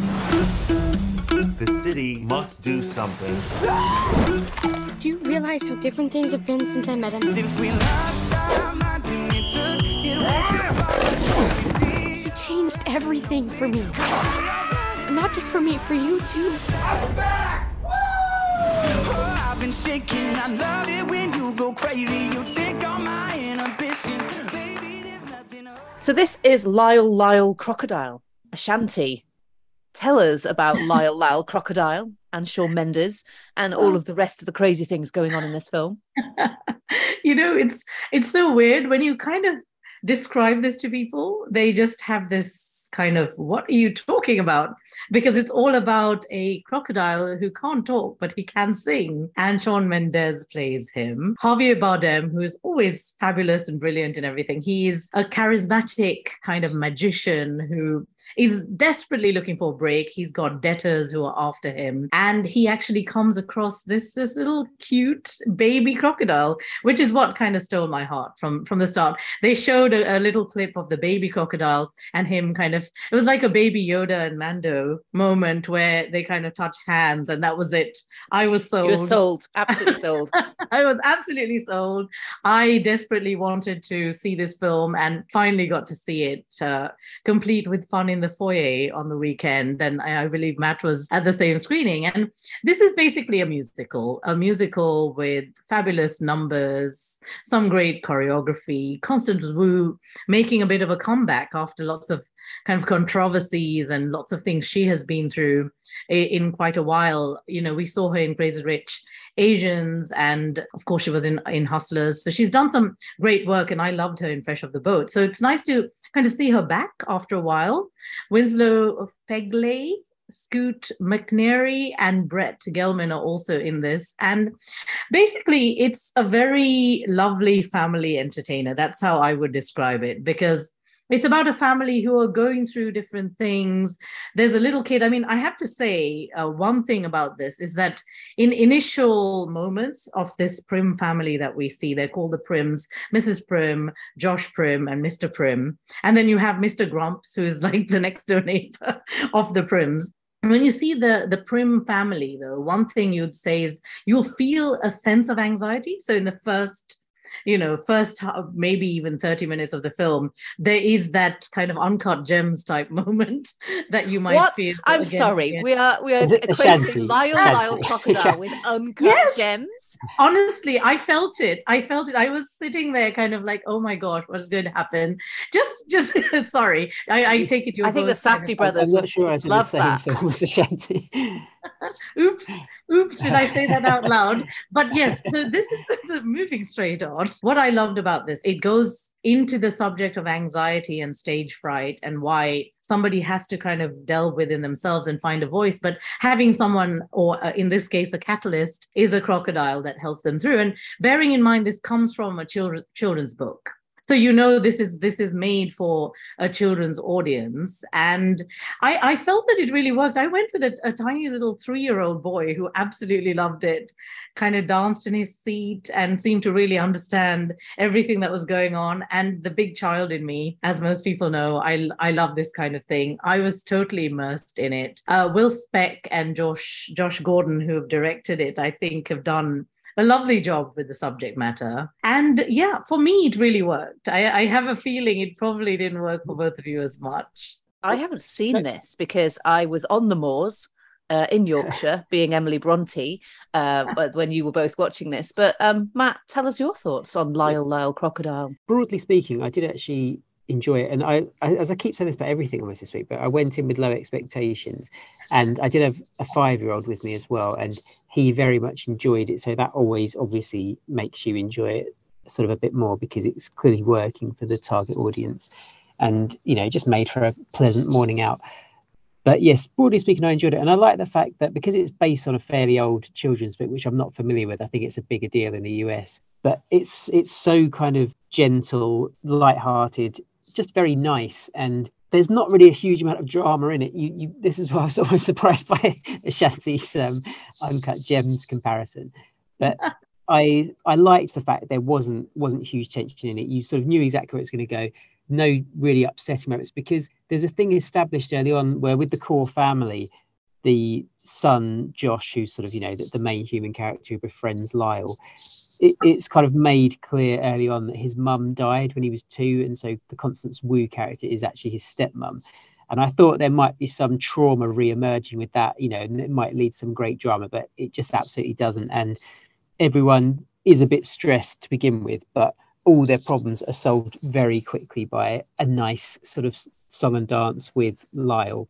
The city must do something. Do you realize how different things have been since I met him? He changed everything for me. And not just for me, for you too. I'm back! I've been shaking. I love it when you go crazy. You take all my inhibitions. Baby, there's nothing. So this is Lyle Crocodile. Ashanti, tell us about Lyle Crocodile and Shawn Mendes and all of the rest of the crazy things going on in this film. It's so weird when you kind of describe this to people. They just have this kind of, what are you talking about? Because it's all about a crocodile who can't talk, but he can sing. And Shawn Mendes plays him. Javier Bardem, who is always fabulous and brilliant in everything. He's a charismatic kind of magician who is desperately looking for a break. He's got debtors who are after him. And he actually comes across this little cute baby crocodile, which is what kind of stole my heart from the start. They showed a little clip of the baby crocodile and him kind of, it was like a baby Yoda and Mando moment where they kind of touch hands, and that was it. I was sold. You were sold, absolutely sold. I was absolutely sold. I desperately wanted to see this film and finally got to see it complete with fun in the foyer on the weekend. And I believe Matt was at the same screening. And this is basically a musical with fabulous numbers, some great choreography, Constance Wu making a bit of a comeback after lots of kind of controversies and lots of things she has been through in quite a while. We saw her in Crazy Rich Asians, and of course she was in Hustlers. So she's done some great work, and I loved her in Fresh Off the Boat. So it's nice to kind of see her back after a while. Winslow Fegley, Scoot McNairy, and Brett Gelman are also in this. And basically it's a very lovely family entertainer. That's how I would describe it, because it's about a family who are going through different things. There's a little kid. I mean, I have to say one thing about this is that in initial moments of this Prim family that we see, they're called the Prims, Mrs. Prim, Josh Prim, and Mr. Prim. And then you have Mr. Grumps, who is like the next door neighbor of the Prims. And when you see the Prim family, though, one thing you'd say is you'll feel a sense of anxiety. So in the first first half, maybe even 30 minutes of the film, there is that kind of uncut gems type moment that you might feel. I'm sorry. We are equating Lyle Crocodile with uncut gems. Honestly, I felt it. I was sitting there kind of like, oh my gosh, what's going to happen? Just sorry. I take it. I think the Safdie brothers. I'm not sure I was in the same film as the Shanty. Oops, did I say that out loud? But yes, so this is moving straight on. What I loved about this, it goes into the subject of anxiety and stage fright and why somebody has to kind of delve within themselves and find a voice. But having someone, or in this case, a catalyst, is a crocodile that helps them through. And bearing in mind, this comes from a children's book. So this is made for a children's audience. And I felt that it really worked. I went with a tiny little 3-year-old boy who absolutely loved it, kind of danced in his seat and seemed to really understand everything that was going on. And the big child in me, as most people know, I love this kind of thing. I was totally immersed in it. Will Speck and Josh Gordon, who have directed it, I think have done a lovely job with the subject matter. And yeah, for me, it really worked. I have a feeling it probably didn't work for both of you as much. I haven't seen this because I was on the moors in Yorkshire, being Emily Bronte, when you were both watching this. But Matt, tell us your thoughts on Lyle Crocodile. Broadly speaking, I did actually enjoy it, and I as I keep saying this about everything almost this week, but I went in with low expectations, and I did have a 5-year-old with me as well, and he very much enjoyed it, so that always obviously makes you enjoy it sort of a bit more because it's clearly working for the target audience, and just made for a pleasant morning out. But yes, broadly speaking, I enjoyed it, and I like the fact that because it's based on a fairly old children's book, which I'm not familiar with, I think it's a bigger deal in the US, but it's so kind of gentle, light-hearted, just very nice, and there's not really a huge amount of drama in it. This is why I was almost surprised by Ashanti's uncut gems comparison, but I liked the fact there wasn't huge tension in it. You sort of knew exactly where it's going to go. No really upsetting moments, because there's a thing established early on where with the core family, the son Josh, who's sort of the main human character who befriends Lyle, it's kind of made clear early on that his mum died when he was 2, and so the Constance Wu character is actually his stepmum. And I thought there might be some trauma re-emerging with that, and it might lead to some great drama, but it just absolutely doesn't. And everyone is a bit stressed to begin with, but all their problems are solved very quickly by a nice sort of song and dance with Lyle.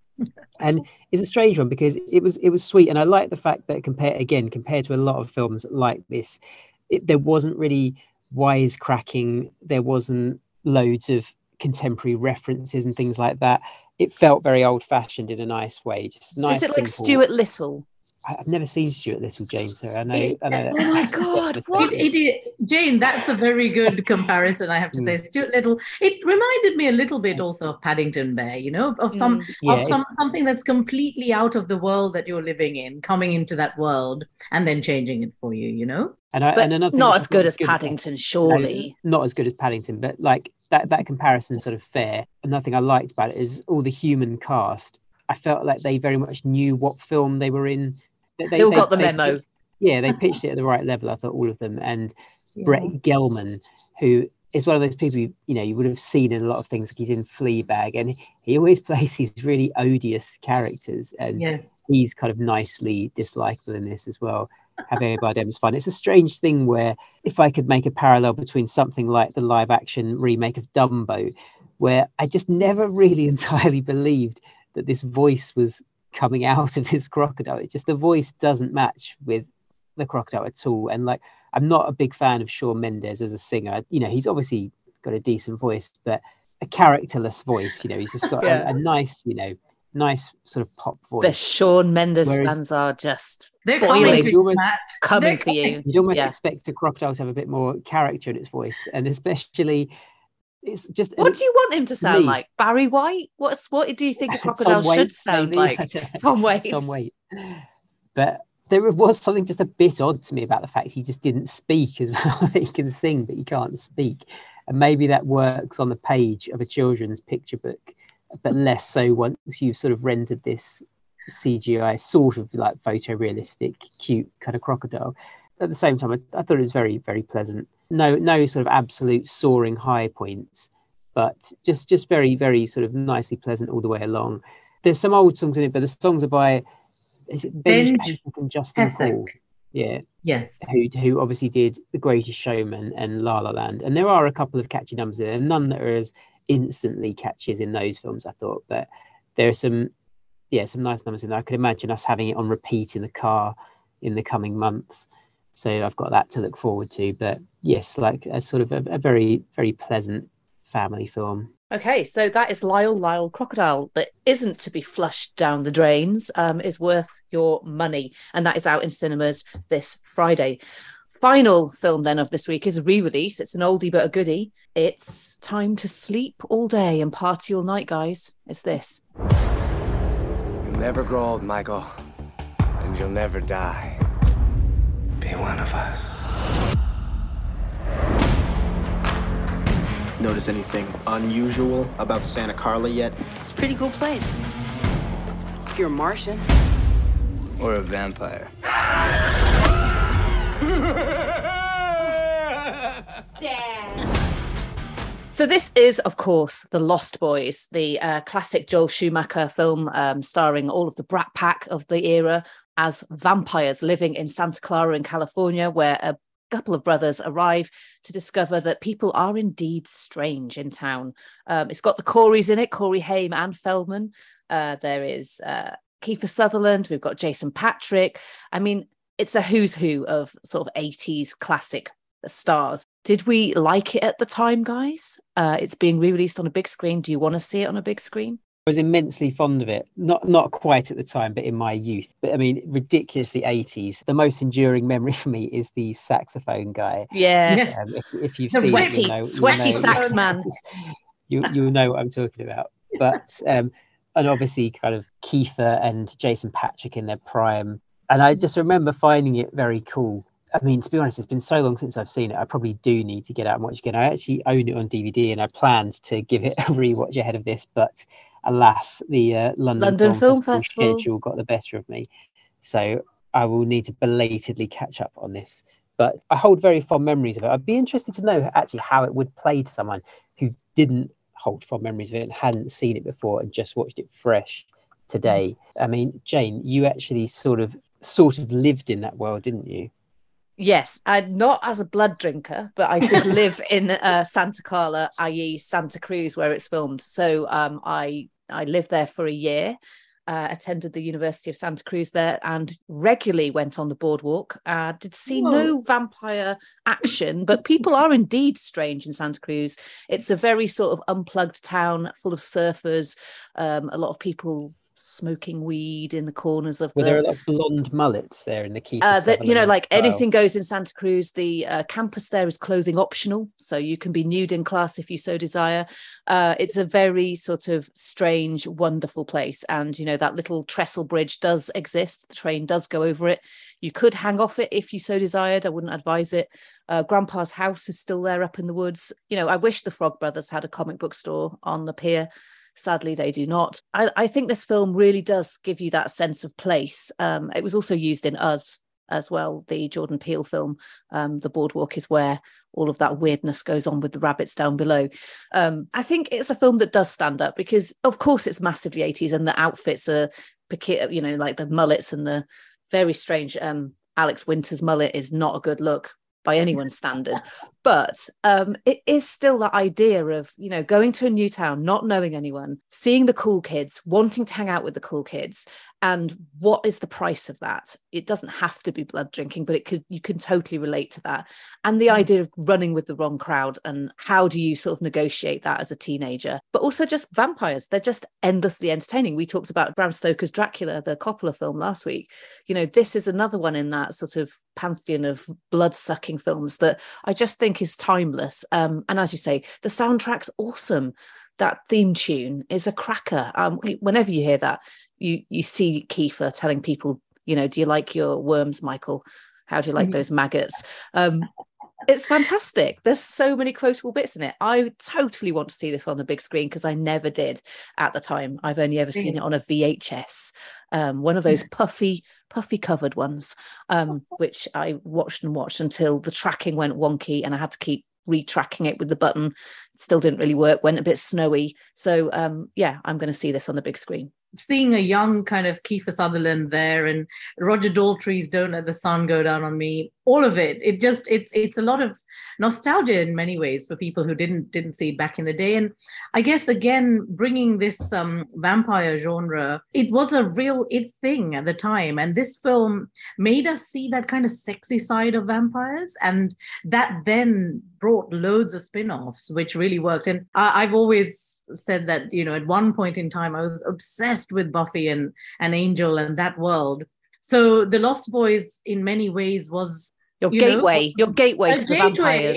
And it's a strange one because it was sweet, and I like the fact that compared to a lot of films like this, there wasn't really wisecracking, there wasn't loads of contemporary references and things like that. It felt very old-fashioned in a nice way. Just nice. Is it like simple. Stuart Little? I've never seen Stuart Little, Jane, so I know. Oh my God, what? Jane, that's a very good comparison, I have to say. Stuart Little, it reminded me a little bit also of Paddington Bear, of something that's completely out of the world that you're living in, coming into that world and then changing it for you, But not as good as Paddington, surely. No, not as good as Paddington, but like that comparison sort of fair. Another thing I liked about it is all the human cast. I felt like they very much knew what film they were in. They all got the memo. They pitched it at the right level, I thought, all of them. And Brett Gelman, who is one of those people you would have seen in a lot of things, like he's in Fleabag, and he always plays these really odious characters, and he's kind of nicely dislikable in this as well. Javier Bardem's fun. It's a strange thing where if I could make a parallel between something like the live action remake of Dumbo, where I just never really entirely believed that this voice was coming out of this crocodile. It just, the voice doesn't match with the crocodile at all. And like, I'm not a big fan of Shawn Mendes as a singer. He's obviously got a decent voice, but a characterless voice. He's just got a nice, nice sort of pop voice. The Shawn Mendes fans are just boiling, coming for you. You'd almost expect a crocodile to have a bit more character in its voice, and especially it's just. What do you want him to sound like? Barry White? What do you think a crocodile should sound like? Tom Waits. Tom Waits. But there was something just a bit odd to me about the fact he just didn't speak as well. That he can sing, but he can't speak. And maybe that works on the page of a children's picture book, but less so once you've sort of rendered this CGI, sort of like photorealistic, cute kind of crocodile. At the same time, I thought it was very, very pleasant. No sort of absolute soaring high points, but just very, very sort of nicely pleasant all the way along. There's some old songs in it, but the songs are by Ben Pasek and Justin Paul. Yeah. Yes. Who obviously did The Greatest Showman and La La Land. And there are a couple of catchy numbers there. None that are as instantly catchy as in those films, I thought. But there are some nice numbers in there. I could imagine us having it on repeat in the car in the coming months. So I've got that to look forward to. But yes, like a sort of a very, very pleasant family film. Okay, so that is Lyle Crocodile that isn't to be flushed down the drains, is worth your money. And that is out in cinemas this Friday. Final film then of this week is a re-release. It's an oldie but a goodie. It's time to sleep all day and party all night, guys. It's this. You'll never grow old, Michael. And you'll never die. Be one of us. Notice anything unusual about Santa Carla yet? It's a pretty cool place. If you're a Martian. Or a vampire. So this is, of course, The Lost Boys, the classic Joel Schumacher film starring all of the Brat Pack of the era as vampires living in Santa Clara in California, where a couple of brothers arrive to discover that people are indeed strange in town. It's got the Coreys in it, Corey Haim and Feldman. There is Kiefer Sutherland. We've got Jason Patric. I mean, it's a who's who of sort of 80s classic stars. Did we like it at the time, guys? It's being re-released on a big screen. Do you want to see it on a big screen? I was immensely fond of it. Not quite at the time, but in my youth. But I mean, ridiculously 80s. The most enduring memory for me is the saxophone guy. Yes. If you've the seen sweaty sax man. You'll know what I'm talking about. But and obviously kind of Kiefer and Jason Patric in their prime. And I just remember finding it very cool. I mean, to be honest, it's been so long since I've seen it. I probably do need to get out and watch it again. I actually own it on DVD and I planned to give it a rewatch ahead of this, but alas, the London Film Festival schedule got the better of me. So I will need to belatedly catch up on this. But I hold very fond memories of it. I'd be interested to know actually how it would play to someone who didn't hold fond memories of it and hadn't seen it before and just watched it fresh today. I mean, Jane, you actually sort of lived in that world, didn't you? Yes, not as a blood drinker, but I did live in Santa Carla, i.e. Santa Cruz, where it's filmed. So I lived there for a year, attended the University of Santa Cruz there and regularly went on the boardwalk. Did see no vampire action, but people are indeed strange in Santa Cruz. It's a very sort of unplugged town full of surfers, a lot of people smoking weed in the corners of Were there a lot of blonde mullets there in the Kiefer you know, like anything goes in Santa Cruz. The campus there is clothing optional, so you can be nude in class if you so desire. It's a very sort of strange, wonderful place, and you know that little trestle bridge does exist. The train does go over it. You could hang off it if you so desired. I wouldn't advise it. Grandpa's house is still there up in the woods. You know, I wish the Frog Brothers had a comic book store on the pier. Sadly, they do not. I think this film really does give you that sense of place. It was also used in Us as well, the Jordan Peele film. The boardwalk is where all of that weirdness goes on with the rabbits down below. I think it's a film that does stand up because, of course, it's massively 80s and the outfits are, you know, like the mullets and the very strange Alex Winter's mullet is not a good look by anyone's standard, but it is still that idea of, you know, going to a new town, not knowing anyone, seeing the cool kids, wanting to hang out with the cool kids, and what is the price of that? It doesn't have to be blood drinking, but you can totally relate to that. And the idea of running with the wrong crowd and how do you sort of negotiate that as a teenager? But also just vampires, they're just endlessly entertaining. We talked about Bram Stoker's Dracula, the Coppola film last week. You know, this is another one in that sort of pantheon of blood-sucking films that I just think is timeless. And as you say, the soundtrack's awesome. That theme tune is a cracker. Whenever you hear that, you see Kiefer telling people, you know, do you like your worms, Michael? How do you like those maggots? It's fantastic. There's so many quotable bits in it. I totally want to see this on the big screen because I never did at the time. I've only ever seen it on a VHS, one of those puffy covered ones, which I watched until the tracking went wonky and I had to keep retracking it with the button. It still didn't really work, went a bit snowy. So yeah, I'm going to see this on the big screen. Seeing a young kind of Kiefer Sutherland there and Roger Daltrey's Don't Let the Sun Go Down on Me, all of it, it's a lot of nostalgia in many ways for people who didn't see it back in the day. And I guess, again, bringing this vampire genre, it was a real thing at the time. And this film made us see that kind of sexy side of vampires. And that then brought loads of spin-offs, which really worked. And I've always said that, you know, at one point in time, I was obsessed with Buffy and Angel and that world. So The Lost Boys, in many ways, was your gateway to the vampires.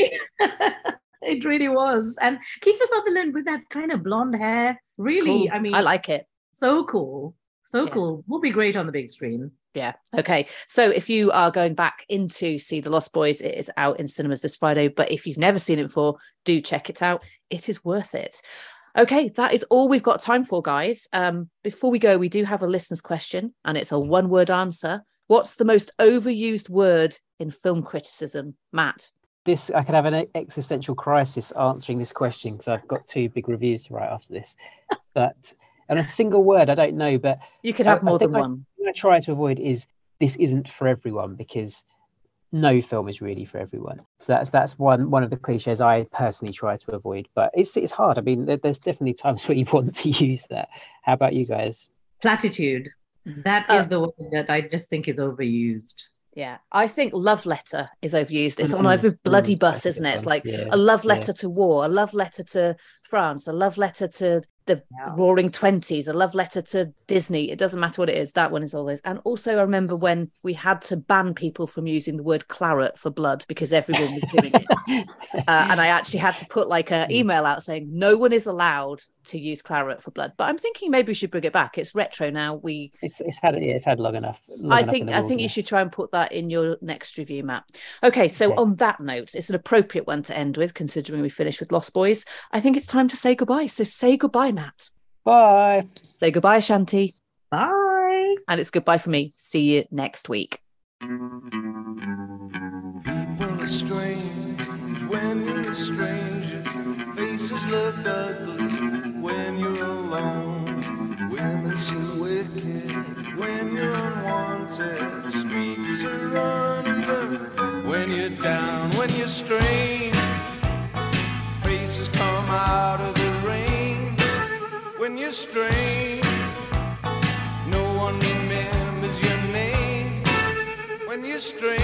It really was. And Kiefer Sutherland with that kind of blonde hair, really, cool. I mean, I like it. So cool. Cool. Will be great on the big screen. Yeah. Okay. So if you are going back in to see The Lost Boys, it is out in cinemas this Friday. But if you've never seen it before, do check it out. It is worth it. Okay, that is all we've got time for, guys. Before we go, we do have a listener's question, and it's a one-word answer. What's the most overused word in film criticism? Matt? I could have an existential crisis answering this question because I've got 2 big reviews to write after this. And a single word, I don't know, but... You could have more than one. What I try to avoid is this isn't for everyone, because no film is really for everyone. So that's one of the cliches I personally try to avoid. But it's hard. I mean, there's definitely times where you want to use that. How about you guys? Platitude. That is the word that I just think is overused. Yeah, I think love letter is overused. It's on every bloody bus, isn't it? It's like a love letter to war, a love letter to France, a love letter to the Roaring Twenties, a love letter to Disney. It doesn't matter what it is. That one is always. And also I remember when we had to ban people from using the word claret for blood because everyone was doing it. And I actually had to put like an email out saying no one is allowed to use claret for blood. But I'm thinking maybe we should bring it back. It's retro now. It's had long enough. I think you should try and put that in your next review, Matt. Okay, so on that note, it's an appropriate one to end with, considering we finished with Lost Boys. I think it's time to say goodbye. So say goodbye, Matt. Bye. Say goodbye, Shanti. Bye. And it's goodbye for me. See you next week. People are strange when you're a stranger. Faces look ugly when you're alone. Women seem wicked when you're unwanted. Streets are uneven when you're down, when you're strange. Faces come out of the rain when you're strange. No one remembers your name when you're strange.